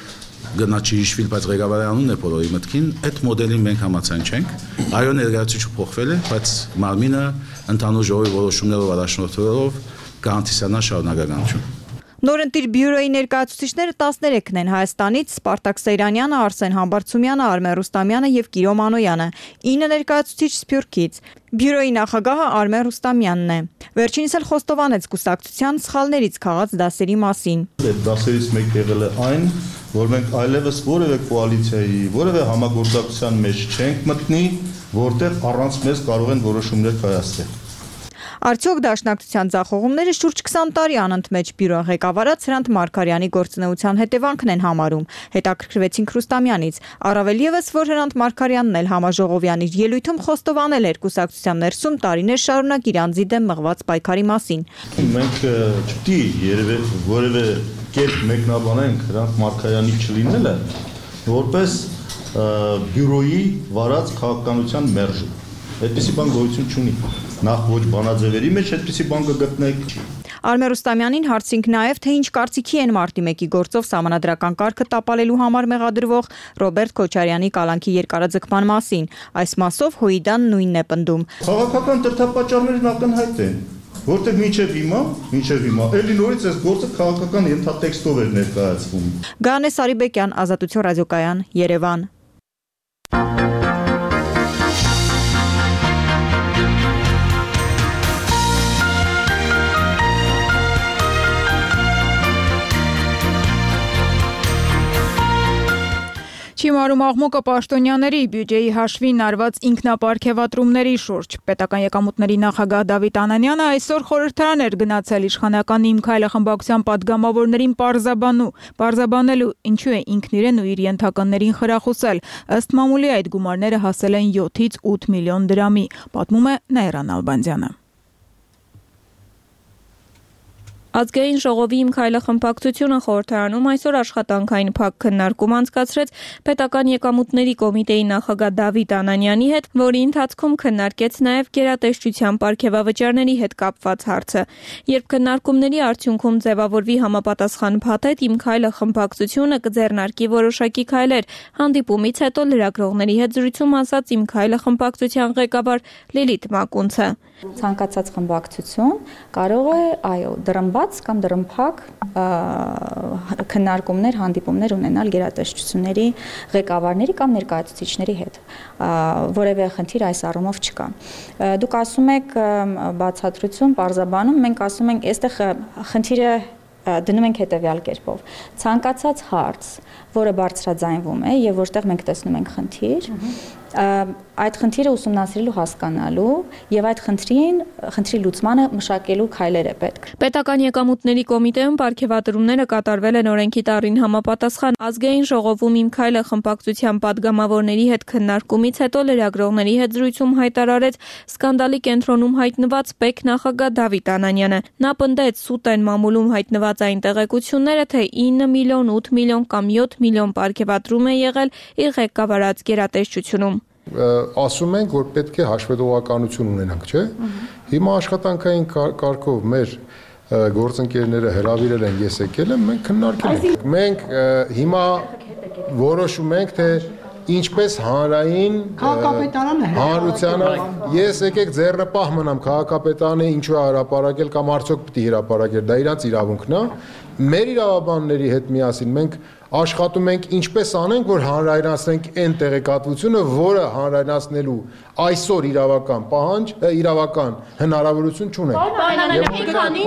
գնա չի հիշվել, բայց ղեկավարի անունն է բոլորի մտքին, այդ մոդելին մենք համաձայն չենք։ Այո, ներկայացուցիչը փոխվել է, բայց մարմինը ընդհանուր ժողովի որոշումներով առաջնորդվելով կհանդիսանա շարունակականություն։ Նորընտիր բյուրոյի ներկայացուցիչները 13-ն են Հայաստանից՝ Սպարտակ Սեյրանյանը, Արսեն Համբարձումյանը, Արմեն Ռուստամյանը եւ Կիրո Մանոյանը, 9 ներկայացուցիչ Սփյուռքից։ Բյուրոյի նախագահը Արմեն Ռուստամյանն է։ Վերջինս էլ խոստովանեց կուսակցության սխալներից քաղած դասերի մասին։ Այդ դասերից մեկը եղել է այն, որ մենք այլևս որևէ կոալիցիայի, որևէ համագործակցության մեջ չենք մտնի, որտեղ առանց մեզ կարող են որոշումներ կայացնել։ Արդյոք դաշնակցության ձախողումները շուրջ 20 տարի անընդմեջ բյուրո ղեկավարած Հրանտ Մարգարյանի գործունեության հետևանքն են համարում, հետաքրքրվեցինք Ռուստամյանից, առավել ևս, որ Հրանտ Մարգարյանն էլ համաժողովյան իր ելույթում խոստովանել էր կուսակցության ներսում տարիներ շարունակ իր անձի դեմ մղված պայքարի մասին։ Մենք չպետք է որևէ կերպ մեկնաբանենք Հրանտ Մարգարյանի չլինելը, որպես բյուրոյի վարած քաղաքականության մերժում։ Այդպիսի բան գոյություն չունի։ Նախ ոչ բանաձևերի մեջ այդպիսի բան կգտնեք։ Արմեն Ռուստամյանին հարցինք նաև, թե ինչ կարծիքի են մարտի 1-ի գործով սահմանադրական կարգը տապալելու համար մեղադրվող Ռոբերտ Քոչարյանի կալանքի երկարաձգման մասին։ Այս մասով ՀՅԴ-ն նույնն է պնդում։ Քաղաքական դրդապատճառներն ակնհայտ են, որտեղ մինչև հիմա էլի նորից այս գործը քաղաքական ենթատեքստով էր ներկայացվում։ Գանե Սարիբեկյան, Ազատություն ռադիոկայան, Երևան։ Չի համարում աղմուկը պաշտոնյաների բյուջեի հաշվին արված ինքնապարգևատրումների շուրջ։ Պետական եկամուտների նախագահ Դավիթ Անանյանը այսօր խորհրդարան էր գնացել իշխանական Իմ քայլը խմբակցության падգամավորներին պարզաբանելու ինչու է ինքն իրեն ու իր ենթականներին խրախուսել։ Ըստ մամուլի այդ գումարները հասել են 7-ից 8 միլիոն դրամի, պատմում է Նաիրան Ալբանդյանը։ Ազգային ժողովի Իմ քայլը խմբակցությունը խորհրդարանում այսօր աշխատանքային փակ քննարկում անցկացրեց պետական եկամուտների կոմիտեի նախագահ Դավիթ Անանյանի հետ, որի ընթացքում քննարկեց նաև գերատեսչության պարգևավճարների հետ կապված հարցը։ Երբ քննարկումների արդյունքում ձևավորվի համապատասխան փաթեթ, Իմ քայլը խմբակցությունը կձեռնարկի որոշակի քայլեր։ Հանդիպումից հետո լրագրողների հետ զրույցում ասաց Իմ քայլը խմբակցության ղեկավար Լիլիթ Մակունցը։ Ցանկացած խմբակցություն կարող է, դրամբաց կամ դրամփակ քննարկումներ, հանդիպումներ ունենալ գերատեսչությունների ղեկավարների կամ ներկայացուցիչների հետ։ Որևէ խնդիր այս առումով չկա։ Դուք ասում եք բացատրություն, պարզաբանում, մենք ասում ենք, այստեղ խնդիրը դնում ենք հետևյալ կերպով։ Ցանկացած հարց, որը բարձրաձայնվում է եւ որտեղ մենք տեսնում ենք խնդիր, այդ խնդիրը ուսումնասիրելու, հասկանալու եւ այդ խնդրի լուծմանը մշակելու քայլեր է պետք։ Պետական եկամուտների կոմիտեում պարգևատրումները կատարվել են օրենքի տառին համապատասխան։ Ազգային ժողովում Իմ քայլը խմբակցության падգամավորների հետ քննարկումից հետո լրագրողների հետ զրույցում հայտարարեց սկանդալի կենտրոնում հայտնված պետ նախագահ Դավիթ Անանյանը։ Նա պնդեց սուտ են մամուլում հայտնված այն տեղեկությունները, թե 9 միլիոն, 8 միլիոն կամ 7 միլիոն պարգևատրում է եղել իր ղեկավարած գերատեսչությունում։ Ասում ենք, որ պետք է հաշվետվողականություն ունենանք, չէ՞։ Հիմա աշխատանքային կարգով մեր գործընկերները հրավիրել են, ես եկել եմ, մենք քննարկել ենք։ Մենք հիմա որոշում ենք, թե ինչպես հանրային հանրությանը ես եկեք ձեռնպահ մնամ քաղաքապետարանը ինչու է հրապարակել կամ արդյոք պիտի հրապարակել, դա իրանց իրավունքն է։ Մեր իրավաբանների հետ միասին մենք աշխատում ենք ինչպես անենք, որ հանրայնացնենք այն տեղեկատվությունը, որը հանրայնացնելու այսօր իրավական հնարավորություն չունեն։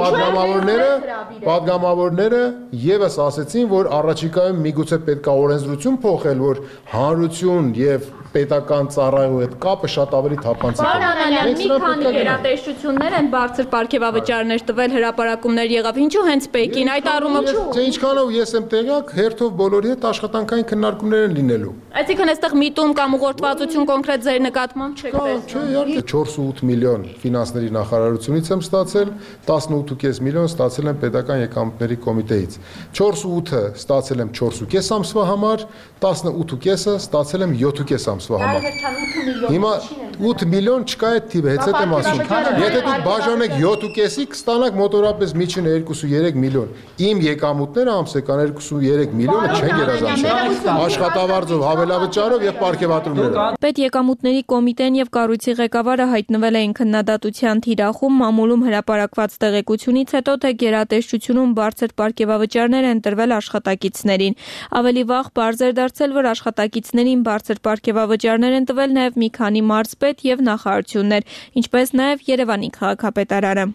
Պատգամավորները եւս ասեցին, որ առաջիկայում միգուցե պետք է օրենսդրություն փոխել, որ հանրություն եւ պետական ծառայողի հետ կապը շատ ավելի թափանցիկ է։ Մի քանի գերատեսչություններ են բարձր պարգևավճարներ տվել, հրապարակումներ եղավ։ Ինչու հենց Պեկին այդ առումով չէ, ինչքանով ես եմ տեղյակ, հերթով բոլորի հետ աշխատանքային քննարկումներ են լինելու։ Այսինքն այստեղ միտում կամ ուղղորդվածություն կոնկրետ ձեր նկատմամբ չեք տեսնում։ Չէ, իհարկե 4.8 միլիոն ֆինանսների նախարարությունից եմ ստացել, 18.5 միլիոն ստացել եմ պետական եկամուտների կոմիտեից։ 4.8-ը ստացել եմ 4.5 ամսվա համար, 18.5-ը ստացել եմ 7.5 ամսվա համար։ Հիմա 8 միլիոն չկա այդ թիվը, հենց այդ եմ ասում։ Եթե դուք բաժանեք 7.5-ի, կստանաք մոտորապես միջինը 2.3 միլիոն։ Իմ եկամուտները ամսական 2.3 միլիոնը չեն գերազանցել։ Աշխատավարձով, հավելավճարով եւ պարգևատրումներով։ Պետ եկամուտների կոմիտեն եւ կառույցի ղեկավարը հայտնվել էին քննադատության թիրախում մամուլում հրապարակված տեղեկությունից հետո, թե գերատեսչությունում բարձր պարգևավճարներ են տրվել աշխատակիցներին։ Ավելի վաղ բարձ էր դարձել, որ աշխատակիցներին բարձր պարգևավճարներ են տվել նաեւ մի քանի մարզպետ եւ նախարարություններ, ինչպես նաեւ Երևանի քաղաքապետարանը։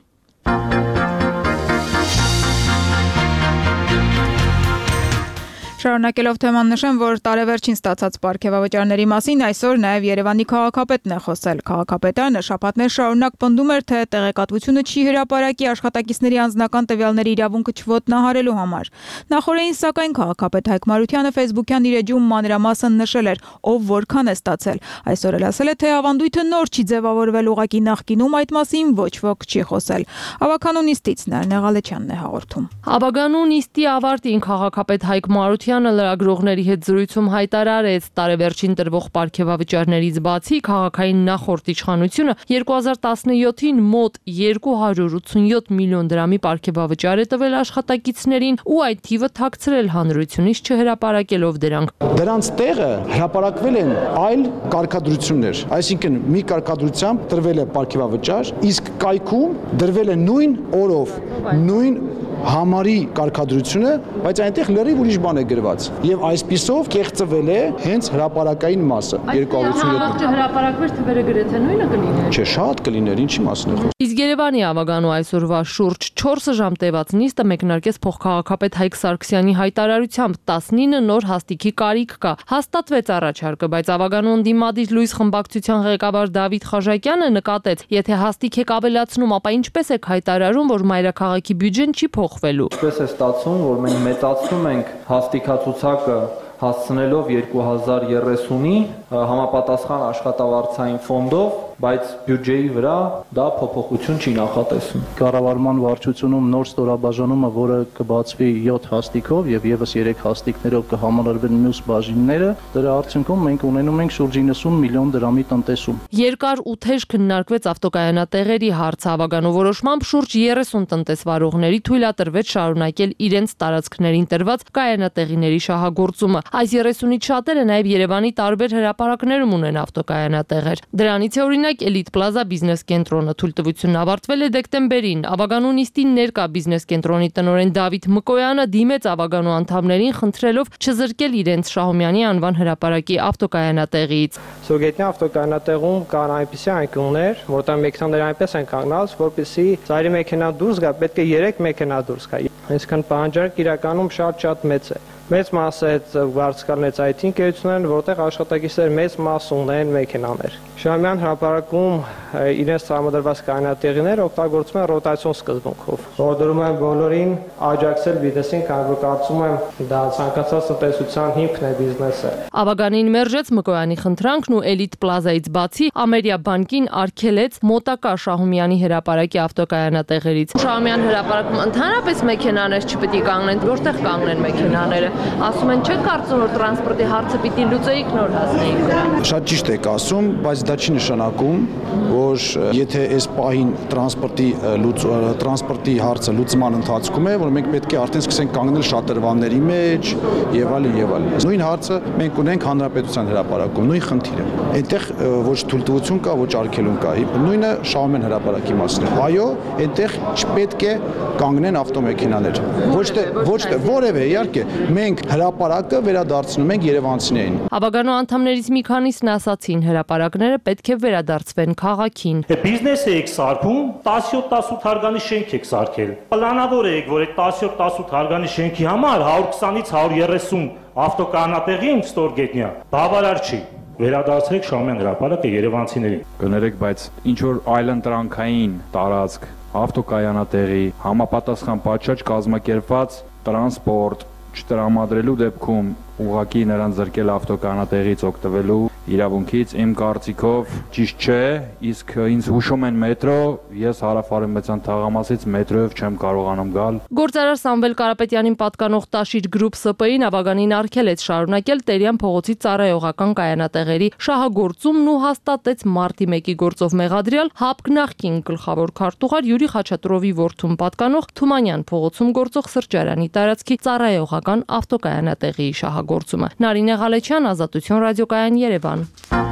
Շարունակելով թեման նշեմ, որ տարեվերջին ստացած պարգևավճարների մասին այսօր նաև Երևանի քաղաքապետն է խոսել։ Քաղաքապետարանը շաբաթներ շարունակ պնդում էր, թե տեղեկատվությունը չի հրապարակի աշխատակիցների անձնական տվյալների իրավունքը չոտնահարելու համար։ Նախորդին սակայն քաղաքապետ Հայկ Մարությանը Facebook-յան իր էջում մանրամասն նշել էր, ով որքան է ստացել։ Այսօր էլ ասել է, թե ավանդույթը նոր չի ձևավորվել, ուղղակի նախկինում այդ մասին ոչ ոք չի խոսել։ Ավականու նիստից Նարինե Ղալեչյանն է հաղորդում։ Ավականու նիստի ավարտին քաղաքապետ Հայկ Մարությանը լրագրողների հետ զրույցում հայտարարեց, տարեվերջին տրվող պարգևավճարներից բացի քաղաքային նախորդ իշխանությունը 2017-ին մոտ 287 միլիոն դրամի պարգևավճար է տվել աշխատակիցներին ու այդ թիվը թաքցրել հանրությունից չհրապարակելով դրանք։ Դրանց տեղը հրապարակվել են այլ կարգադրություններ, այսինքն մի կարգադրությամբ տրվել է պարգևավճար, իսկ կայքում դրվել է նույն օրով, նույն համարի կարգադրությունը, բայց այնտեղ լրիվ ուրիշ բան է գրված։ Եվ այսպիսով կեղծվել է հենց հրապարակային մասը 257։ Հրապարակվեր թվերը գրեթե նույնը կլիներ։ Չէ, շատ կլիներ, ինչի մասին է խոսքը։ Իսկ Երևանի ավագանու այսօրվա շուրջ 4 ժամ տևած նիստը մեկնարկեց փոխքաղաքապետ Հայկ Սարգսյանի հայտարարությամբ 19 նոր հաստիքի կարիք կա։ Հաստատվեց առաջարկը, բայց ավագանու ընդդիմադիր լույս խմբակցության ղեկավար Դավիթ Խաժակյանը նկատեց, եթե հաստիք եք ավելացնում, ապա ինչպես եք հայտարարում, որ մայրաքաղաքի բյուջեն չի փոխվելու։ Ինչպես է ստացվում, որ մենք մեծացնում ենք հաստիքացուցակը հասցնելով 2030-ի համապատասխան աշխատավարձային ֆոնդով, բայց բյուջեի վրա դա փոփոխություն չի նախատեսվում։ Կառավարման վարչությունում նոր ստորաբաժանումը, որը կբացվի 7 հաստիկով եւ եւս 3 հաստիկներով կհամալրվեն մյուս բաժինները, դրա արդյունքում մենք ունենում ենք շուրջ 90 միլիոն դրամի տնտեսում։ Երկար ու թեժ քննարկվեց ավտոկայանատեղերի հարցը, ավագանու որոշմամբ շուրջ 30 տնտեսվարողների թույլատրվեց շարունակել իրենց տարածքներին տրված կայանատեղիների շահագործումը։ Այս 30-ից շատերը նաև Երևանի տարբեր հրապարակներում ունեն ավտոկայանատեղեր։ Դրանից է օրինակ Elite Plaza բիզնես կենտրոնը, թույլտվությունն ավարտվել է դեկտեմբերին։ Ավագանու նիստին ներկա բիզնես կենտրոնի տնօրեն Դավիթ Մկոյանը դիմեց ավագանու անդամներին խնդրելով չզրկել իրենց Շահումյանի անվան հրապարակի ավտոկայանատեղից։ Սոգետնյա ավտոկայանատեղում կան այնպիսի անկյուններ, որտեղ մեքենաները այնպես են կանգնած, որպեսզի ծայրի մեքենա դուրս գա, պետք է 3 մեքենա դուրս գա։ Այսինքն պահանջարկը իրականում շատ մեծ է։ Մեծ մասը այդ վարձկալն է IT ընկերություններն, որտեղ աշխատակիցներ մեծ մաս ունեն մեքենաներ։ Շահումյան հրապարակում իրենց տրամադրված կայանատեղիները օգտագործում են ռոտացիոն սկզբունքով։ Որդորում են բոլորին աջակցել բիզնեսին, քանի որ կարծում եմ դա ցանկացած տնտեսության հիմքն է բիզնեսը։ Ավագանին մերժեց Մկոյանի խնդրանքն ու Elite Plaza-ից բացի Ամերիա բանկին արգելեց մոտակա Շահումյանի հրապարակի ավտոկայանատեղերից։ Շահումյան հրապարակում ընդհանրապես մեքենաներ չպետք է կանգնեն, որտեղ կանգնեն մեքենաները։ Ասում են չեք կարծում, որ տրանսպորտի հարցը պիտի լուծեիք նոր հասնեիք դրան։ Շատ ճիշտ եք ասում, բայց դա չի նշանակում, որ եթե այս պահին տրանսպորտի հարցը լուծման ընթացքում է, որ մենք պետք է արդեն սկսենք կանգնել շատրվանների մեջ եւ այլն եւ այլն։ Նույն հարցը մենք ունենք հանրապետության հրապարակում, նույն խնդիրը։ Այնտեղ ոչ թույլտվություն կա, ոչ արգելում կա։ Նույնը Շահումյան հրապարակի մասն է։ Այո, այնտեղ չպետք է կանգնեն ավտոմեքենաներ։ Ոչ թե որևէ, իհարկե, մենք հրապարակը վերադարձնում ենք երևանցիներին։ Ավագանու անդամներից մի քանիսն ասացին, հրապարակները պետք է վերադարձվեն քաղաքին։ Բիզնես եք սարքում, 17-18 հարգանի շենք եք սարքել։ Պլանավոր եք, որ այդ 17-18 հարգանի շենքի համար 120-ից 130 ավտոկայանատեղի ենք ստորգետնյա, բավարար չի։ Վերադարձրեք Շահումյան հրապարակը երևանցիներին։ Կներեք, բայց ինչ որ այլընտրանքային տարածք, ավտոկայանատեղի, համապատասխան պատշաճ կազմակերպված տրանսպորտ չտրամադրելու դեպքում ուղղակի նրան զրկել ավտոկայանատեղից օգտվելու իրավունքից իմ կարծիքով ճիշտ չէ, իսկ ինձ հուշում են մետրո, ես հարավարևմտյան թաղամասից մետրոյով չեմ կարողանում գալ։ Գործարար Սամվել Կարապետյանին պատկանող Տաշիր գրուպ ՍՊ-ին ավագանին արգելեց շարունակել Տերյան փողոցի ծառայողական կայանատեղերի շահագործումն ու հաստատեց մարտի 1-ի գործով մեղադրյալ ՀԱՊԿ նախկին գլխավոր քարտուղար Յուրի Խաչատրովի որդուն պատկանող Թումանյան փողոցում գործող սրճարանի տարածքի ծառայողական ավտոկայանատեղի շահագործումը։ Նարինե Ղալեչյան, Ազատություն ռադիոկայան, Երևան։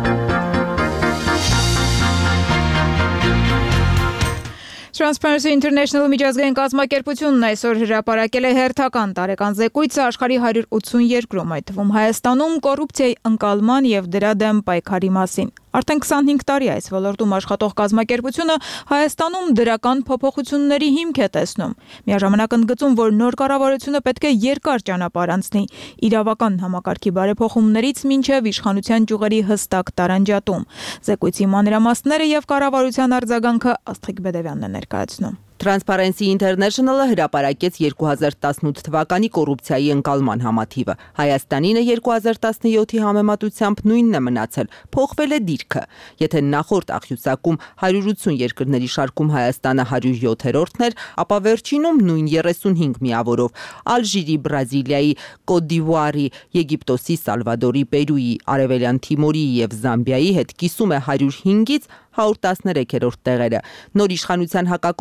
Transparency International միջազգային կազմակերպությունն այսօր հրապարակել է հերթական տարեկան զեկույցը աշխարհի 180 երկրում, այդ թվում Հայաստանում կոռուպցիայի ընկալման եւ դրա դեմ պայքարի մասին։ Արդեն 25 տարի այս ոլորտում աշխատող կազմակերպությունը Հայաստանում դրական փոփոխությունների հիմք է տեսնում։ Միաժամանակ ընդգծում, որ նոր կառավարությունը պետք է երկար ճանապարհ անցնի իրավական համակարգի բարեփոխումներից մինչև իշխանության ճյուղերի հստակ տարանջատում։ Զեկույցի մանրամասները եւ կառավարության արձագանքը Աստղիկ Բեդևյանն է ներկայացնում։ Transparency International-ը հրապարակեց 2018 թվականի կոռուպցիայի ընկալման համաթիվը։ Հայաստանինը 2017-ի համեմատությամբ նույնն է մնացել, փոխվել է դիրքը։ Եթե նախորդ աղյուսակում 180 երկրների շարքում Հայաստանը 107-րդն էր, ապա վերջինում նույն 35 միավորով Ալժիրի, Բրազիլիայի, Կոտ դ'Իվուարի, Եգիպտոսի, Սալվադորի, Պերուի, Արևելյան Թիմորի եւ Զամբիայի հետ կիսում է 105-ից 113-րդ տեղերը։ Նոր իշխանության հակակոռուպցիոն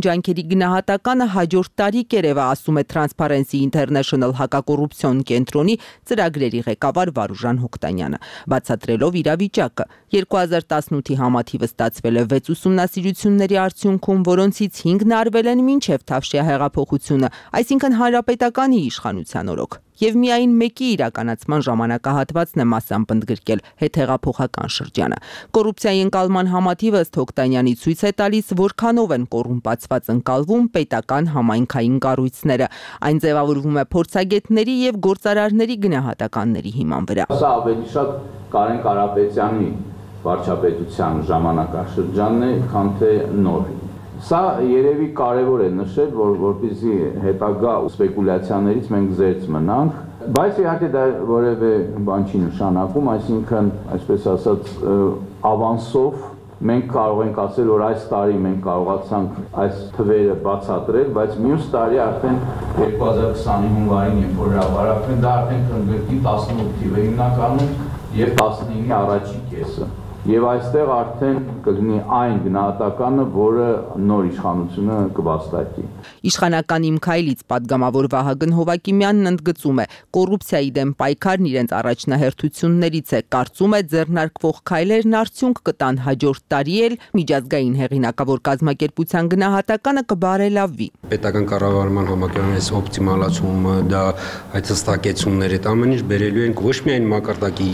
ջանքերի գնահատականը հաջորդ տարի կերևա, ասում է Transparency International հակակոռուպցիոն կենտրոնի ծրագրերի ղեկավար Վարուժան Հոկտանյանը, բացատրելով իրավիճակը։ 2018-ի համաթիվը ստացվել է 6 ուսումնասիրությունների արդյունքում, որոնցից 5-ն արվել են մինչև Թավշյա հեղափոխությունը, այսինքն հանրապետականի իշխանության օրոք։ Եվ միայն մեկի իրականացման ժամանակահատվածն է մասամբ ընդգրկել հետհեղափոխական շրջանը։ Կոռուպցիայի ընկալման համաթիվը ըստ Հոկտանյանի ցույց է տալիս, որքանով են կոռումպացված ընկալվում պետական համայնքային կառույցները։ Այն ձևավորվում է փորձագետների եւ գործարարների գնահատականների հիման վրա։ Սա ավելի շատ Կարեն Կարապետյանի վարչապետության ժամանակաշրջանն է, քան թե նոր։ Սա երևի կարևոր է նշել, որպեսզի հետագա սպեկուլյացիաներից մենք զերծ մնանք, բայց իհարկե դա որևէ բան չի նշանակում, այսինքն, այսպես ասած, ավանսով մենք կարող ենք ասել, որ այս տարի մենք կարողացանք այս թվերը բացատրել, բայց մյուս տարի արդեն 2020-ի հունվարին, երբ որ հրապարակվեն, դա արդեն կընդգրկի 18 թիվը հիմնականում եւ 19-ի առաջի կեսը։ Եվ այստեղ արդեն կլինի այն գնահատականը, որը նոր իշխանությունը կվաստակի։ Իշխանական Իմ քայլից падգամավոր Վահագն Հովակիմյանն ընդգծում է, կոռուպցիայի դեմ պայքարն իրենց առաջնահերթություններից է, կարծում է ձեռնարկվող քայլերն արդյունք կտան հաջորդ տարի էլ միջազգային հեղինակավոր կազմակերպության գնահատականը կբարելավվի։ Պետական կառավարման համակարգի օպտիմալացումը, դա այդ հստակեցումները, այդ ամեն ինչ բերելու են ոչ միայն մակարդակի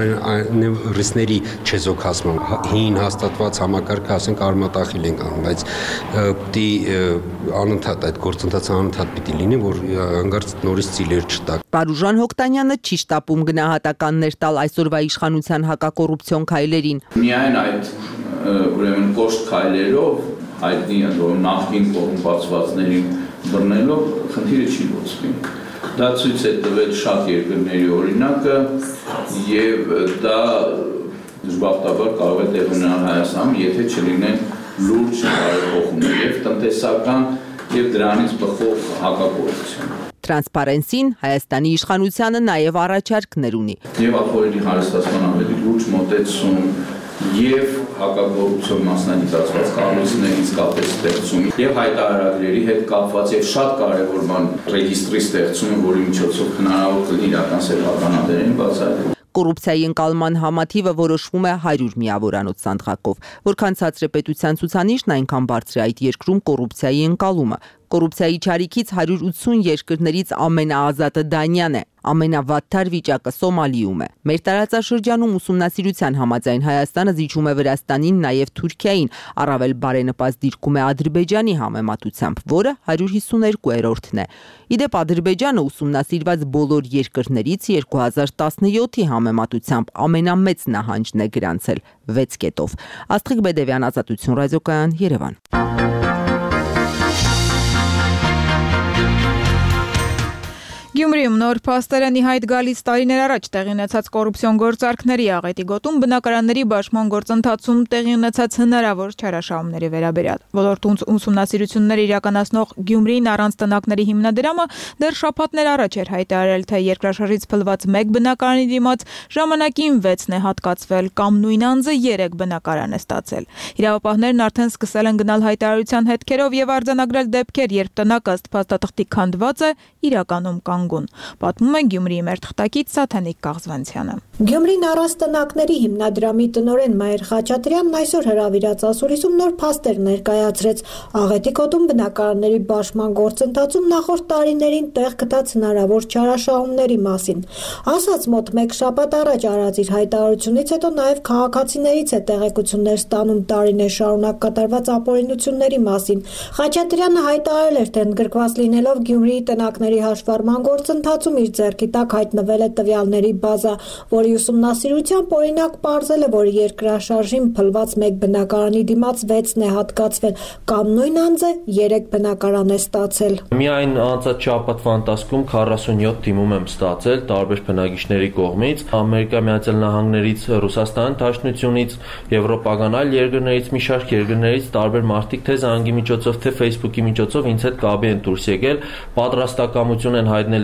այլ ռիսկների չեզոքացման, հին հաստատված համակարգը, ասենք, արմատախիլ ենք անում, բայց պիտի անընդհատ այդ գործընթացը անընդհատ պիտի լինի, որ հանգարց նորից ծիլեր չտա։ Վարուժան Հոկտանյանը չի շտապում գնահատականներ տալ այսօրվա իշխանության հակակոռուպցիոն քայլերին։ Միայն այդ ուրեմն կոշտ քայլերով հայտնի նախկին կոռումպացվածներին բռնելով խնդիրը չի լուծվի։ Դա ցույց է տվել շատ երկրների օրինակը եւ դա դժբախտաբար կարող է տեղ ունենալ Հայաստանում, եթե չլինեն լուրջ բարեփոխումներ եւ տնտեսական եւ դրանից բխող հակակոռուպցիոն։ Transparency-ն Հայաստանի իշխանությանը նաև առաջարկներ ունի։ Եվ ապօրինի հարստացման ավելի լուրջ մոտեցում եւ հակակոռուպցիոն մասնագիտացված կառույցներից կապեր ստեղծում եւ հայտարարագրերի հետ կապված եւ շատ կարեւոր բան ռեգիստրի ստեղծումը, որի միջոցով հնարավոր կլինի իրական սեփականատերերին բացահայտել։ Կոռուպցիայի ընկալման համաթիվը որոշվում է 100 միավորանոց սանդղակով, որքան ցածր է պետության ցուցանիշն, այնքան բարձր է այդ երկրում կոռուպցիայի ընկալումը։ Կոռուպցիայի չարիքից 180 երկրներից ամենաազատը Դանիան է, ամենավատթար վիճակը Սոմալիում է։ Մեր տարածաշրջանում ուսումնասիրության համաձայն Հայաստանը զիջում է Վրաստանին, նաև Թուրքիային, առավել բարենպաստ դիրքում է Ադրբեջանի համեմատությամբ, որը 152-րդն է։ Իդեպ Ադրբեջանը ուսումնասիրված բոլոր երկրներից 2017-ի համեմատությամբ ամենամեծ նահանջն է գրանցել 6 կետով։ Աստղիկ Բեդևյան, Ազատություն ռադիոկայան, Երևան։ Գյումրիում նոր փաստերենի հայտ գալիս տարիներ առաջ տեղի ունեցած կոռուպցիոն գործարքների աղետի գոտում բնակարանների բաշխման գործընթացում տեղի ունեցած հնարավոր չարաշահումների վերաբերյալ։ Ոլորտում ուսումնասիրություններ իրականացնող Գյումրիին առանց տնակների հիմնադրամը դեռ շաբաթներ առաջ էր հայտարարել, թե երկրաշարժից փլված 1 բնակարանի դիմաց ժամանակին 6-ն է հատկացվել կամ նույն անձը 3 բնակարան է ստացել։ Իրավապահներն արդեն սկսել են գնալ հայտարարության հետքերով եւ արձանագրել դեպքեր, երբ տնակը ըստ փաստաթղթի քանդված է, իրականում կանգուն։ Պատմում է Գյումրիի մեր թղթակից Սաթանիկ Կաղզվանցյանը։ Գյումրին առանց տնակների հիմնադրամի տնօրեն Մայր Խաչատրյանն այսօր հրավիրած ասուլիսում նոր փաստեր ներկայացրեց աղետի գոտում բնակարանների բաշխման գործընթացում նախորդ տարիներին տեղ գտած հնարավոր չարաշահումների մասին։ Ասաց մոտ 1 շաբաթ առաջ արած իր հայտարարությունից հետո նաև քաղաքացիներից է տեղեկություններ ստանում տարիներ շարունակ կատարված ապօրինությունների մասին։ Խաչատրյանը հայտարարել էր, թե ընդգրկված լինելով Գյումրիի տնակների հաշվառման գործընթացում իր ձեռքի տակ հայտնվել է տվյալների բազա, որի ուսումնասիրությամբ օրինակ պարզել է, որ երկրաշարժին փլված 1 բնակարանի դիմաց 6-ն է հատկացվել, կամ նույն անձը 3 բնակարան է ստացել։ Միայն անցած շաբաթվա ընթացքում 47 դիմում եմ ստացել տարբեր բնակիչների կողմից, Ամերիկայի Միացյալ Նահանգներից, Ռուսաստանի Դաշնությունից, եվրոպական այլ երկրներից, մի շարք երկրներից տարբեր մարդիկ թե զանգի միջոցով, թե Facebook-ի միջոցով ինձ հետ կապի են դուրս եկել, պատրաստակամություն են հայտնել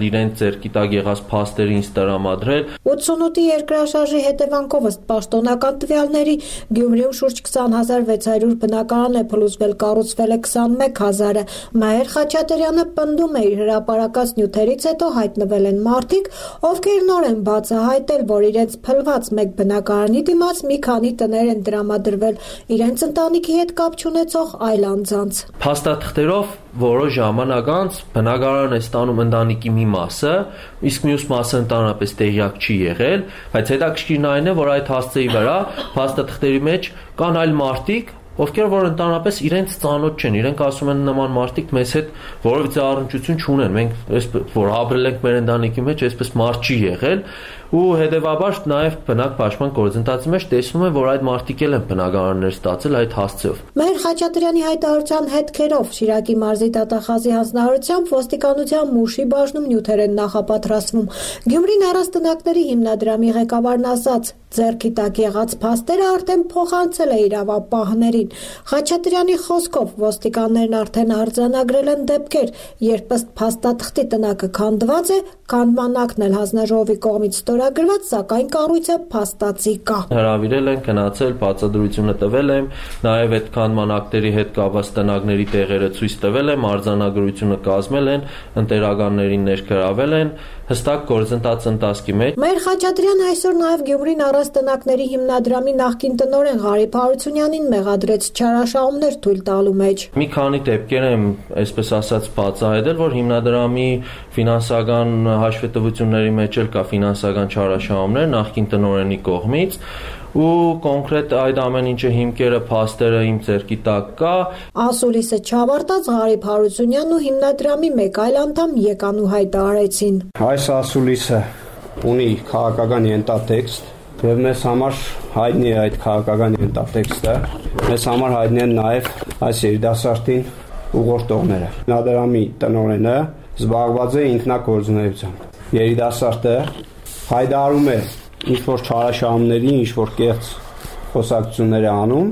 իրենց ձեռքի տակ եղած փաստերը ինձ տրամադրել։ 88-ի երկրաշարժի հետևանքով ըստ պաշտոնական տվյալների Գյումրիում շուրջ 20,600 բնակարան է փլուզվել, կառուցվել է 21,000-ը։ Մայր Խաչատրյանը պնդում է, իր հրապարակած նյութերից հետո հայտնվել են մարդիկ, ովքեր նոր են բացահայտել, որ իրենց փլված մեկ բնակարանի դիմաց մի քանի տներ են տրամադրվել իրենց ընտանիքի հետ կապ չունեցող այլ անձանց։ Փաստաթղթերով որոշ ժամանակ անց բնակարան է ստանում ընտանիքի մի մասը, իսկ մյուս մասը ընդհանրապես տեղյակ չի եղել, բայց հետաքրքիրն այն է, որ այդ հասցեի վրա փաստաթղթերի մեջ կան այլ մարդիկ, ովքեր որ ընդհանրապես իրենց ծանոթ չեն, իրենք ասում են նման մարդիկ մեզ հետ որևէ առնչություն չունեն, մենք որ ապրել ենք մեր ընտանիքի մեջ, այսպես մարդ չի եղել, ու հետևաբար նաև բնակ պաշտպան գործընթացի մեջ տեսնում են, որ այդ մարդիկ էլ են բնակարաններ ստացել այդ հասցեով։ Մայր Խաչատրյանի հայտարարության հետքերով Շիրակի մարզի դատախազի հանձնարարությամբ ոստիկանության Մուշի բաժնում նյութեր են նախապատրաստվում։ Գյումրին առանց հիմնադրամի ղեկավարն ասաց, ձեռքի տակ եղած փաստերը արդեն փոխանցել է իրավապահներին։ Խաչատրյանի խոսքով ոստիկաններն արդեն արձանագրել են դեպքեր, երբ ըստ փաստաթղթի տնակը քանդված է, քանդման ակտն էլ հանձնաժողովի կողմից ստորագրված, սակայն կառույցը փաստացի կա։ Հրավիրել են, գնացել, բացատրությունը տվել եմ, նաև այդ քանդման ակտերի հետ կապված տնակների տեղերը ցույց տվել եմ, արձանագրությունը կազմել են, ընտերականներին ներգրավել են, հստակ գործընթաց ընթացքի մեջ։ Մայր Խաչատրյանը այսօր նաև Գյումրին առանց տնակների հիմնադրամի նախկին տնօրեն Ղարիբ Հարությունյանին մեղադրեց չարաշահումներ թույլ տալու մեջ։ Մի քանի դեպքեր եմ, այսպես ասած, բացահայտել, որ հիմնադրամի ֆինանսական հաշվետվությունների մեջ էլ կա ֆինանսական չարաշահումներ նախկին տնօրենի կողմից, ու կոնկրետ այդ ամեն ինչը հիմքերը, փաստերը իմ ձեռքի տակ կա։ Ասուլիսը չավարտած Ղարիբ Հարությունյանն ու հիմնադրամի մեկ այլ անդամ եկան ու հայտարարեցին։ Այս ասուլիսը ունի քաղաքական ենթատեքստ, եւ մեզ համար հայտնի է այդ քաղաքական ենթատեքստը, մեզ համար հայտնի են նաեւ այս երիտասարդին ուղղորդողները։ Հիմնադրամի տնօրենը զբաղված է ինքնագործունեությամբ։ Երիտասարդը հայտարարում է ինչ-որ չարաշահումների, ինչ-որ կեղծ խոսակցություններ է անում,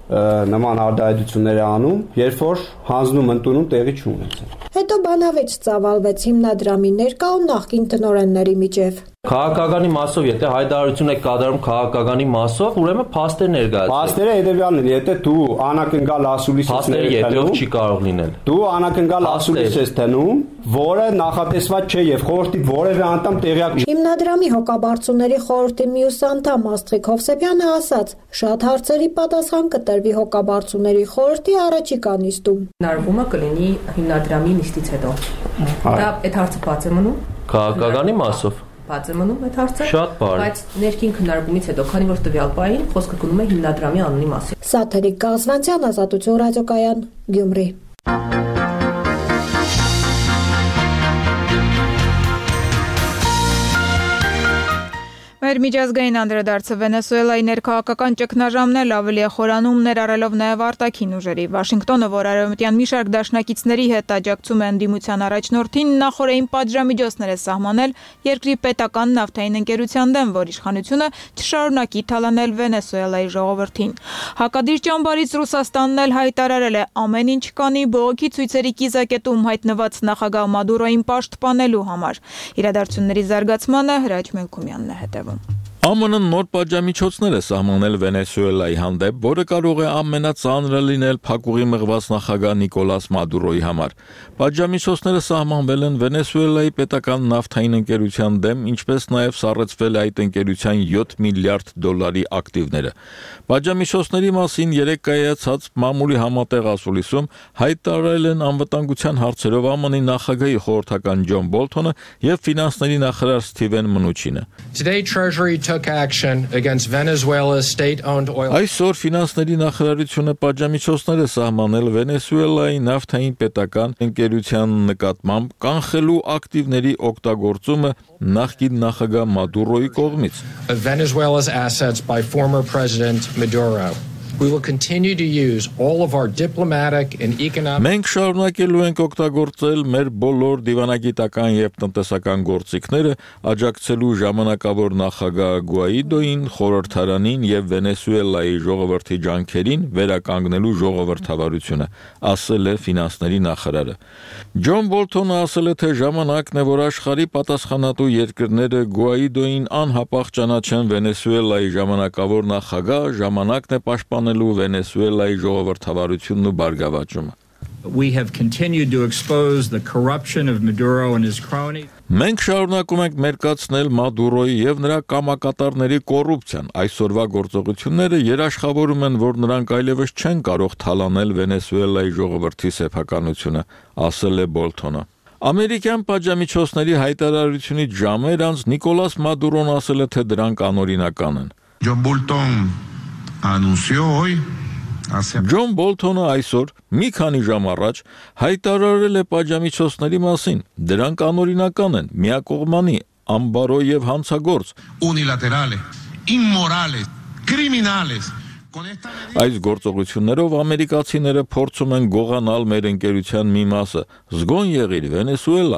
նման արտահայտություններ է անում, երբ որ հանձնում ընդունում տեղի չունեցել։ Հետո բանավեճ ծավալվեց հիմնադրամի ներկա ու նախկին տնօրենների միջև։ Քաղաքականի մասով, եթե հայտարարություն եք կատարում քաղաքականի մասով, ուրեմն փաստեր ներկայացրեք։ Փաստերը հետևյալն է, եթե դու անակնկալ ասուլիս չի կարող լինել։ Դու անակնկալ ասուլիս ես տնում, որը նախատեսված չէ եւ խորհրդի որևէ անդամ տեղյակ չի։ Հիմնադրամի հոգաբարձուների խորհրդի մյուս անդամ Աստղիկ Հովսեփյանը ասաց, շատ հարցերի պատասխան կտրվի հոգաբարձուների խորհրդի առաջիկա նիստում։ Հնարավորը կլինի հիմնադրամի նիստից հետո։ Դա այդ հարցը բաց է մնում։ Քաղաքականի մասով բաց է մնում այդ հարցը։ Շատ բարի։ Բայց ներքին քննարկումից հետո, քանի որ տվյալ պահին խոսքը գնում է հիմնադրամի անունի մասին։ Սաթերիկ Կազվանցյան, Ազատություն ռադիոկայան, Գյումրի։ Մեր միջազգային անդրադարձը Վենեսուելայի ներքաղաքական ճգնաժամն էլ ավելի է խորանում, ներառելով նաև արտաքին ուժերի։ Վաշինգտոնը, որ արևմտյան մի շարք դաշնակիցների հետ աջակցում է ընդդիմության առաջնորդին, նախորդին պատժամիջոցներ է սահմանել երկրի պետական նավթային ընկերության դեմ, որ իշխանությունը չշարունակի թալանել Վենեսուելայի ժողովրդին։ Հակադիր ճամբարից Ռուսաստանն էլ հայտարարել է ամեն ինչ կանի բողոքի ցույցերի կիզակետում հայտնված նախագահ Մադուրոին պաշտպանելու համար։ Իրադարձությունների զարգացմանը Հրաչ Մելքումյանն է հետևում։ ԱՄՆ-ն նոր պատժամիջոցներ է սահմանել Վենեսուելայի հանդեպ, որը կարող է ամենածանրը լինել փակուղի մղված նախագահ Նիկոլաս Մադուրոյի համար։ Պատժամիջոցները սահմանվել են Վենեսուելայի պետական նավթային ընկերության դեմ, ինչպես նաև սառեցվել այդ ընկերության $7 միլիարդ ակտիվները։ Պատժամիջոցների մասին երեկ կայացած մամուլի համատեղ ասուլիսում հայտարարել են անվտանգության հարցերով ԱՄՆ-ի նախագահի խորհրդական Ջոն Բոլթոնը եւ ֆինանսների նախարար Սթիվեն Մնուչինը։ Այսօր ֆինանսների նախարարությունը պատժամիջոցներ է սահմանել Վենեսուելայի նավթային պետական ընկերության նկատմամբ կանխելու ակտիվների օգտագործումը նախկին նախագահ Մադուրոյի կողմից։ We will continue to use all of our diplomatic and economic Մենք շարունակելու ենք օգտագործել մեր բոլոր դիվանագիտական եւ տնտեսական գործիքները աջակցելու ժամանակավոր նախագահ Գուաիդոին, խորհրդարանին եւ Վենեսուելայի ժողովրդի ջանքերին վերականգնելու ժողովրդավարությունը, ասել է ֆինանսների նախարարը։ Ջոն Բոլթոնը ասել է, թե ժամանակն է, որ աշխարհի պատասխանատու երկրները Գուաիդոին անհապաղ ճանաչեն Վենեսուելայի ժամանակավոր նախագահ, ժամանակն է պաշտպանելու Վենեսուելայի ժողովրդավարությունն ու բարգավաճումը։ We have continued to expose the corruption of Maduro and his cronies. Մենք շարունակում ենք մերկացնել Մադուրոյի եւ նրա կամակատարների կոռուպցիան։ Այսօրվա գործողությունները երաշխավորում են, որ նրանք այլևս չեն կարող թալանել Վենեսուելայի ժողովրդի սեփականությունը, ասել է Բոլթոնը։ Ամերիկյան պատժամիջոցների հայտարարությունից ժամեր անց Նիկոլաս Մադուրոն ասել է, թե դրանք անօրինական են։ Ջոն Բոլթոնը այսօր մի քանի ժամ առաջ հայտարարել է պատժամիջոցների մասին։ Դրանք անօրինական են, միակողմանի, ամբարո եւ հանցագործ։ Այս գործողություններով ամերիկացիները փորձում են գողանալ մեր ընկերության մի մասը։ Զգոն եղիր, Վենեսուելա։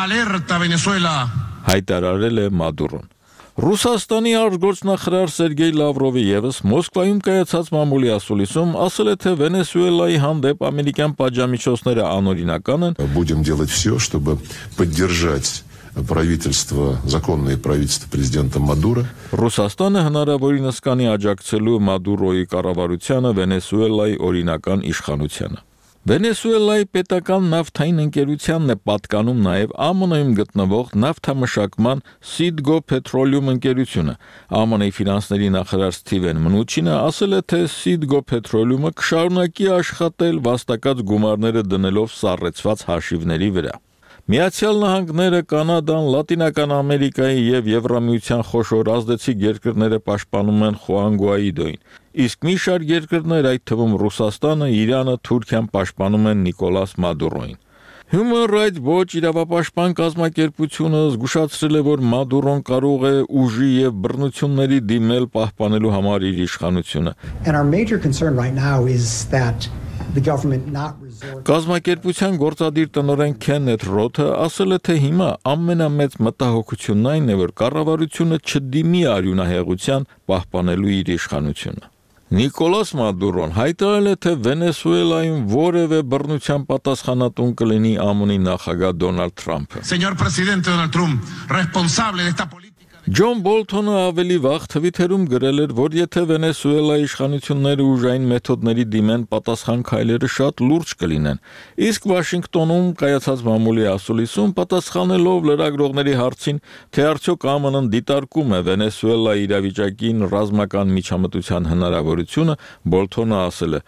Հայտարարել է Մադուրոն։ Ռուսաստանի արտգործնախարար Սերգեյ Լավրովի եւս Մոսկվայում կայացած մամուլի ասուլիսում ասել է, թե Վենեսուելայի հանդեպ ամերիկյան պատժամիջոցները անօրինական են։ Будем делать все, чтобы поддержать правительство, законное правительство президента Мадуро. Ռուսաստանը հնարավորինս կանի աջակցելու Մադուրոյի կառավարությանը Վենեսուելայի օրինական իշխանությանը։ Վենեսուելայի պետական նավթային ընկերությանն է պատկանում նաև ԱՄՆ-ում գտնվող նավթամշակման Citgo Petroleum ընկերությունը։ ԱՄՆ-ի ֆինանսների նախարար Սթիվեն Մնուչինը ասել է, թե Citgo Petroleum-ը կշարունակի աշխատել վաստակած գումարները դնելով սառեցված հաշիվների վրա։ Միացյալ Նահանգները, Կանադան, Լատինական Ամերիկայի եւ Եվրամիության խոշոր ազդեցիկ երկրները պաշտպանում են Խուան Գուաիդոին, իսկ մի շարք երկրներ, այդ թվում Ռուսաստանը, Իրանը, Թուրքիան պաշտպանում են Նիկոլաս Մադուրոին։ Human Rights Watch իրավապաշտպան կազմակերպությունը զգուշացրել է, որ Մադուրոն կարող է ուժի եւ բռնությունների դիմել պահպանելու համար իր իշխանությունը։ And our major concern right now is that the government not Կազմակերպության գործադիր տնօրեն Քենեթ Ռոթը ասել է, թե հիմա ամենամեծ մտահոգությունն այն է, որ կառավարությունը չդիմի արյունահեղության պահպանելու իր իշխանությունը։ Նիկոլաս Մադուրոն հայտարարել է, թե Վենեսուելայում որևէ բռնության պատասխանատուն կլինի ԱՄՆ-ի նախագահ Դոնալդ Թրամփը։ Señor presidente Donald Trump, responsable de esta Ջոն Բոլթոնը ավելի վաղ Թվիթերում գրել էր, որ եթե Վենեսուելայի իշխանությունները ուժային մեթոդների դիմեն, պատասխան քայլերը շատ լուրջ կլինեն։ Իսկ Վաշինգտոնում կայացած մամուլի ասուլիսում պատասխանելով լրագրողների հարցին, թե արդյոք ԱՄՆ-ն դիտարկում է Վենեսուելայի իրավիճակին ռազմական միջամտության հնարավորությունը, Բոլթոնը ասել է.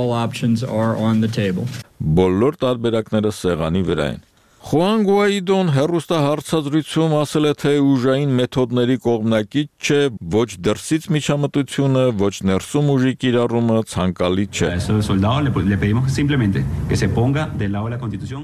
Բոլոր տարբերակները սեղանի վրա են։ Խուան Գուաիդոն հեռուստահարցազրույցում ասել է, թե ուժային մեթոդների կողմնակից չէ, ոչ դրսից միջամտությունը, ոչ ներսում ուժի կիրառումը ցանկալի չէ։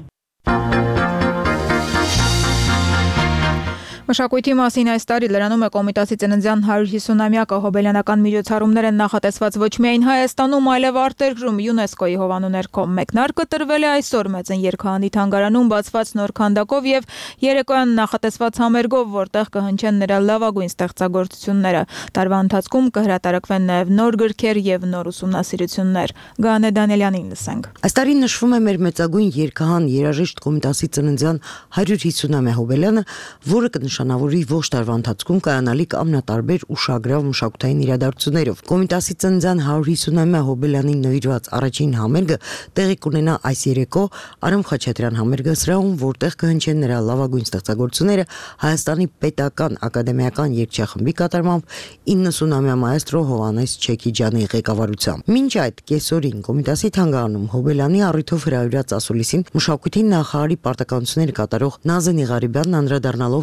Մշակույթի մասին այս տարի լրանում է Կոմիտասի ծննդյան 150-ամյակը հոբելյանական միջոցառումներ են նախատեսված ոչ միայն Հայաստանում, այլև արտերկրում ՅՈՒՆԵՍԿՕ-ի հովանու ներքո։ Մեկնարկը տրվել է այսօր Մեծն Երգահանի թանգարանում բացված նոր քանդակով եւ երեկոյան նախատեսված համերգով, որտեղ կհնչեն նրա լավագույն ստեղծագործությունները։ Տարվա ընթացքում կհրատարակվեն նաեւ նոր գրքեր եւ նոր ուսումնասիրություններ։ Գանե Դանիելյանին լսենք։ Այս տարի նշվում է մեր մեծագույն երգահան երաժիշտ Կոմիտասի ծննդյան 150-ամյա հոբելյանը, որը նշանավորի ողջ տարվա ընթացքում կայանալիք ամենատարբեր ուշագրավ մշակութային իրադարձություններով։ Կոմիտասի ծննդյան 150-ամյա հոբելյանին նվիրված առաջին համերգը տեղի կունենա այս երեկո Արամ Խաչատրյան համերգը սրահում, որտեղ կհնչեն նրա լավագույն ստեղծագործությունները Հայաստանի պետական ակադեմիական երգչախմբի կատարմամբ 90-ամյա մայստրո Հովհաննես Չեքիջյանի ղեկավարությամբ։ Մինչ այդ կեսօրին Կոմիտասի թանգարանում հոբելյանի առիթով հրավիրած ասուլիսին մշակույթի նախարարի պարտականությունները կատարող Նազեն Եղարիբյանն անդրադառնալով հոբելյան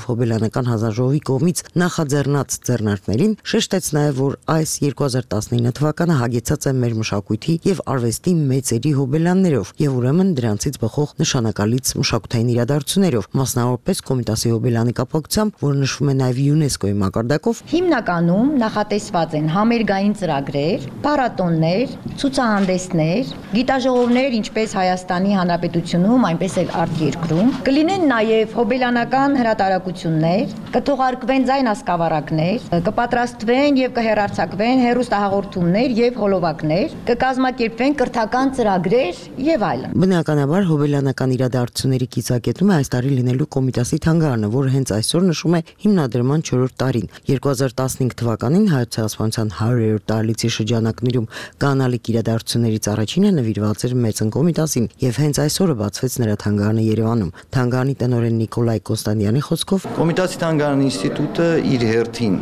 Պետությանական հանձնաժողովի կողմից նախաձեռնած ձեռնարկներին, շեշտեց նաև, որ այս 2019 թվականը հագեցած է մեր մշակույթի եւ արվեստի մեծերի հոբելյաններով եւ ուրեմն դրանցից բխող նշանակալից մշակութային իրադարձություններով, մասնավորապես Կոմիտասի հոբելյանի կապակցությամբ, որը նշվում է նաև ՅՈՒՆԵՍԿՕ-ի մակարդակով, հիմնականում նախատեսված են համերգային ծրագրեր, փառատոններ, ցուցահանդեսներ, գիտաժողովներ, ինչպես Հայաստանի Հանրապետությունում, այնպես էլ արտերկրում, կլինեն նաև հոբելյանական հրատարակություններ, կթողարկվեն ձայն ասկավառակներ, կպատրաստվեն եւ կհեռարձակվեն հեռուստահաղորդումներ եւ հոլովակներ, կկազմակերպվեն կրթական ծրագրեր եւ այլն։ Բնականաբար հոբելյանական իրադարձությունների կիցակետում է այս տարի լինելու Կոմիտասի թանգարանը, որը հենց այսօր նշում է հիմնադրման 4-րդ տարին։ 2015 թվականին Հայոց ցեղասպանության 100-րդ տարելիցի շրջանակներում կանալիք իրադարձություններից առաջինը նվիրված էր Մեծն Կոմիտասին եւ հենց այսօրը բացվեց նրա թանգարանը Երևանում։ Թանգարանի տնօրեն Նիկոլայ Կոստանդյանի խոսքով Կոմիտասի թանգարանի ինստիտուտը իր հերթին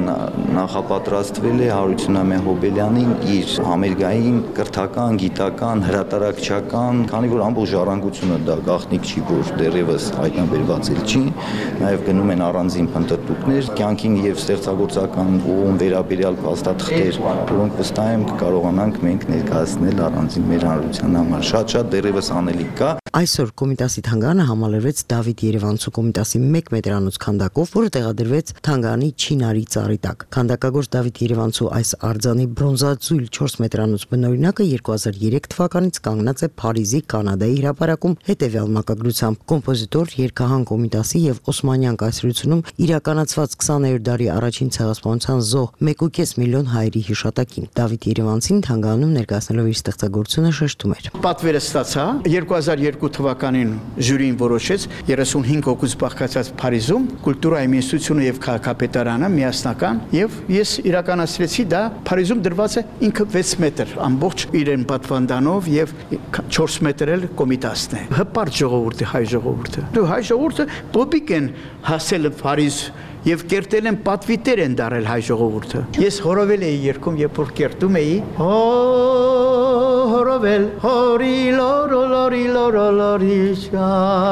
նախապատրաստվել է Հարությունամե Հոբելյանին իր համերգային, կրթական, գիտական, հրատարակչական, քանի որ ամբողջ ժառանգությունը դա գաղտնիք չի, որ դեռևս հայտնաբերված չի, նաև գնում են առանձին փնտրտուքներ, կյանքին եւ ստեղծագործական ուղում վերաբերյալ փաստաթղթեր, որոնք վստահ եմ կկարողանանք մենք ներկայացնել առանձին մեր հանրության համար։ Շատ դեռևս անելիք կա։ Այսօր Կոմիտասի թանգարանը համալրվեց Դավիթ Երևանցու Կոմիտասի 1 մետրանոց քանդակով, որը տեղադրվեց թանգարանի չինարի ծառի տակ։ Քանդակագործ Դավիթ Երևանցու այս արձանի բրոնզածույլ 4 մետրանոց բնօրինակը 2003 թվականից կանգնած է Փարիզի Կանադայի հրապարակում հետևյալ մակագրությամբ՝ կոմպոզիտոր, երգահան Կոմիտասի եւ Օսմանյան կայսրությունում իրականացված 20-րդ դարի առաջին ցեղասպանության զոհ 1.5 միլիոն հայերի հիշատակին։ Դավիթ Երևանցին թանգարանում ներկայացնելով իր ստեղծագործությունը շեշտում էր. Պատվերը ստացա 2002 թվականին ժյուրին որոշեց 35 հոգուց բաղկացած Փարիզում կուլտուրայի մինիստրությունը եւ քաղաքապետարանը միասնական եւ ես իրականացրեցի դա Փարիզում դրված է ինքը 6 մետր ամբողջ իրեն պատվանդանով եւ 4 մետր էլ Կոմիտասն է։ Հպարտ ժողովուրդ է հայ ժողովուրդը։ Դու հայ ժողովուրդը տոպիկ են հասել Փարիզ եւ կերտել են պատվիտեր են դարել հայ ժողովուրդը։ Ես հորովել էի երգում, երբ որ կերտում էի, հորովել, հորի լորո լորի լորո լորիշա,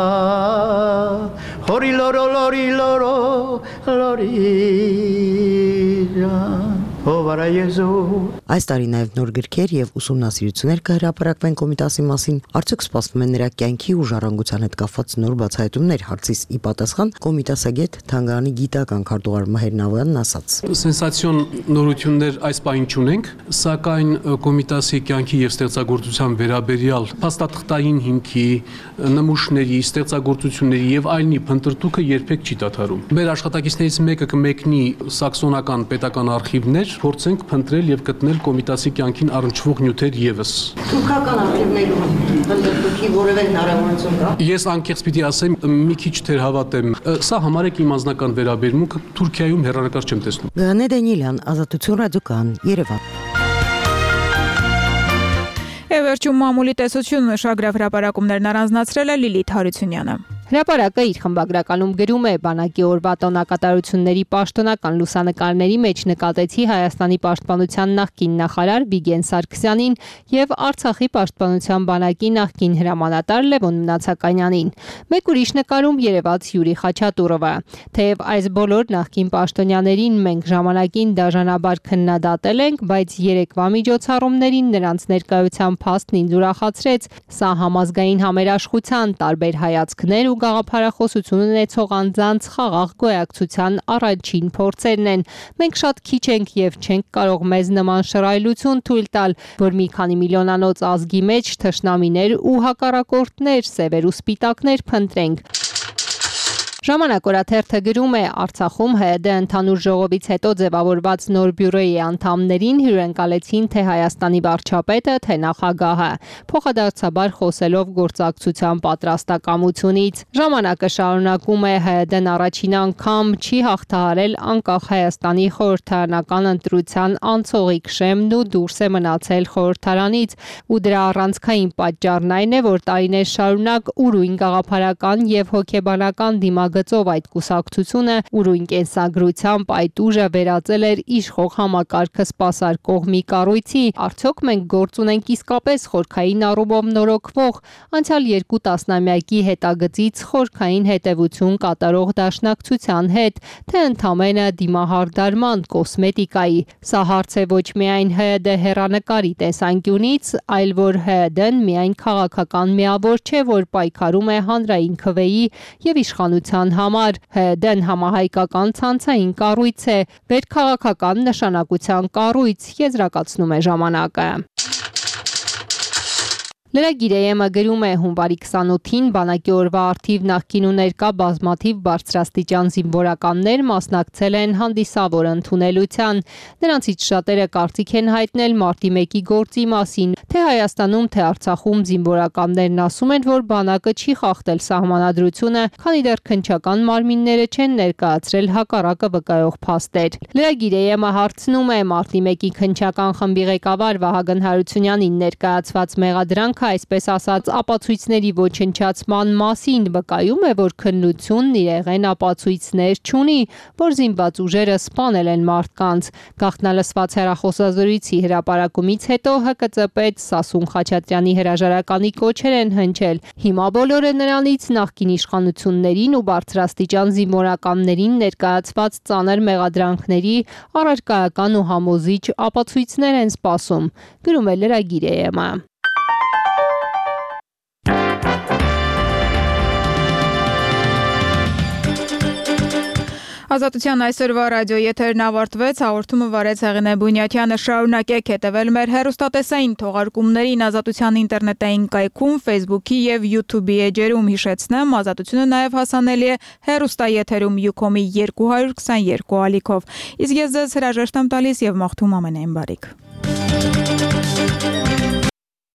հորի լորո լորի լորո լորիշա։ Այս տարի նաև նոր գրքեր եւ ուսումնասիրություններ կհրապարակվեն Կոմիտասի մասին, արդյոք սպասվում են նրա կյանքի ու ժառանգության հետ կապված նոր բացահայտումներ, հարցիս ի պատասխան Կոմիտասագետ թանգարանի գիտական քարտուղար Մհեր Նավոյանն ասաց. Սենսացիոն նորություններ այս պահին չունենք, սակայն Կոմիտասի կյանքի եւ ստեղծագործության վերաբերյալ փաստաթղթային հիմքի, նմուշների, ստեղծագործությունների եւ այլնի փնտրտուքը երբեք չի դադարում։ Մեր աշխատակիցներից մեկը կմեկնի սաքսոնական պետական արխիվներ փորձենք փնտրել եւ գտնել Կոմիտասի կյանքին առնչվող նյութեր եւս։ Թուրքական արխիվներում փնտրտուքի որևէ հնարավորություն կա։ Ես անկեղծ պիտի ասեմ, մի քիչ թեր հավատեմ։ Սա համարեք իմ անձնական վերաբերմունքը, Թուրքիայում հեռանկար չեմ տեսնում։ Գանե Դանիելյան, Ազատություն ռադիոկայան, Երևան։ Վերջում մամուլի տեսությունը շագրավ հրապարակումներն առանձնացրել է Լիլիթ Հարությունյանը։ Հրապարակը իր խմբագրականում գրում է բանակի օրվա տոնակատարությունների պաշտոնական լուսանկարների մեջ նկատեցի Հայաստանի պաշտպանության նախկին նախարար Վիգեն Սարգսյանին եւ Արցախի պաշտպանության բանակի նախկին հրամանատար Լևոն Մնացականյանին։ Մեկ ուրիշ նկարում երևաց Յուրի Խաչատուրովը։ Թեև այս բոլոր նախկին պաշտոնյաներին մենք ժամանակին դաժանաբար քննադատել ենք, բայց երեկվա միջոցառումներին նրանց ներկայության փաստն ինձ ուրախացրեց։ Սա համազգային համերաշխության տարբեր հայացքներ ու գաղափարախոսություն ունեցող անձանց խաղաղ գոյակցության առաջին փորձերն են։ Մենք շատ քիչ ենք եւ չենք կարող մեզ նման շռայլություն թույլ տալ, որ մի քանի միլիոնանոց ազգի մեջ թշնամիներ ու հակառակորդներ, սևեր ու սպիտակներ փնտրենք։ Ժամանակ օրաթերթը գրում է Արցախում ՀՅԴ ընդհանուր ժողովից հետո ձևավորված նոր բյուրոյի անդամներին հյուրընկալեցին թե Հայաստանի վարչապետը, թե նախագահը, փոխադարձաբար խոսելով գործակցության պատրաստակամությունից։ Ժամանակը շարունակում է ՀՅԴ-ն առաջին անգամ չի հաղթահարել անկախ Հայաստանի խորհրդարանական ընտրության անցողիկ շեմն ու դուրս է մնացել խորհրդարանից, ու դրա առանցքային պատճառն այն է, որ տարիներ շարունակ ուրույն գաղափարական եւ հոգեբանական դիմակ նախագծով այդ կուսակցությունը ուրույն կենսագրությամբ այդ ուժը վերածել էր իշխող համակարգը սպասարկող մի կառույցի, արդյոք մենք գործ ունենք իսկապես խորքային առումով նորոգվող անցյալ 2 տասնամյակի հետագծից խորքային հետևություն կատարող դաշնակցության հետ, թե ընդամենը դիմահարդարման կոսմետիկայի։ Սա հարց է ոչ միայն ՀՅԴ հեռանկարի տեսանկյունից, այլ որ ՀՅԴ-ն միայն քաղաքական միավոր չէ, որ պայքարում է հանրային քվեի եւ իշխանության համար։ ՀՅԴ-ն համահայկական ցանցային կառույց է, վերքաղաքական նշանակության կառույց, եզրակացնում է ժամանակը։ Լրագիր գրում է հունվարի 28-ին բանակի օրվա առթիվ նախկին ու ներկա բազմաթիվ բարձրաստիճան զինվորականներ մասնակցել են հանդիսավոր ընդունելության։ Նրանցից շատերը կարծիք են հայտնել մարտի 1-ի գործի մասին, թե Հայաստանում, թե Արցախում զինվորականներն ասում են, որ բանակը չի խախտել սահմանադրությունը, քանի դեռ քննչական մարմինները չեն ներկայացրել հակառակը վկայող փաստեր։ Լրագիր հարցնում է մարտի 1-ի քննչական խմբի ղեկավար Վահագն Հարությունյանին ներկայացված մեղադրանք այսպես ասած ապացույցների ոչնչացման մասին վկայում է, որ քննությունն իրեղեն ապացույցներ չունի, որ զինված ուժերը սպանել են մարդկանց։ Գաղտնալսված հեռախոսազրույցի հրապարակումից հետո ՀԿԾ պետ Սասուն Խաչատրյանի հրաժարականի կոչեր են հնչել։ Հիմա բոլորը նրանից նախկին իշխանություններին ու բարձրաստիճան զինվորականներին ներկայացված ծանր մեղադրանքների առարկայական ու համոզիչ ապացույցներ են սպասում, գրում է լրագիր-ը։ Ազատության այսօրվա ռադիոեթերն ավարտվեց, հաղորդումը վարեց Հեղինե Բունյաթյանը։ Շարունակեք հետևել մեր հեռուստատեսային թողարկումներին Ազատության ինտերնետային կայքում, Facebook-ի եւ YouTube-ի էջերում։ Հիշեցնեմ, Ազատությունը նաեւ հասանելի է հեռուստաեթերում Ucom-ի 222 ալիքով։ Իսկ ես ձեզ հրաժեշտ եմ տալիս եւ մաղթում ամենայն բարիք։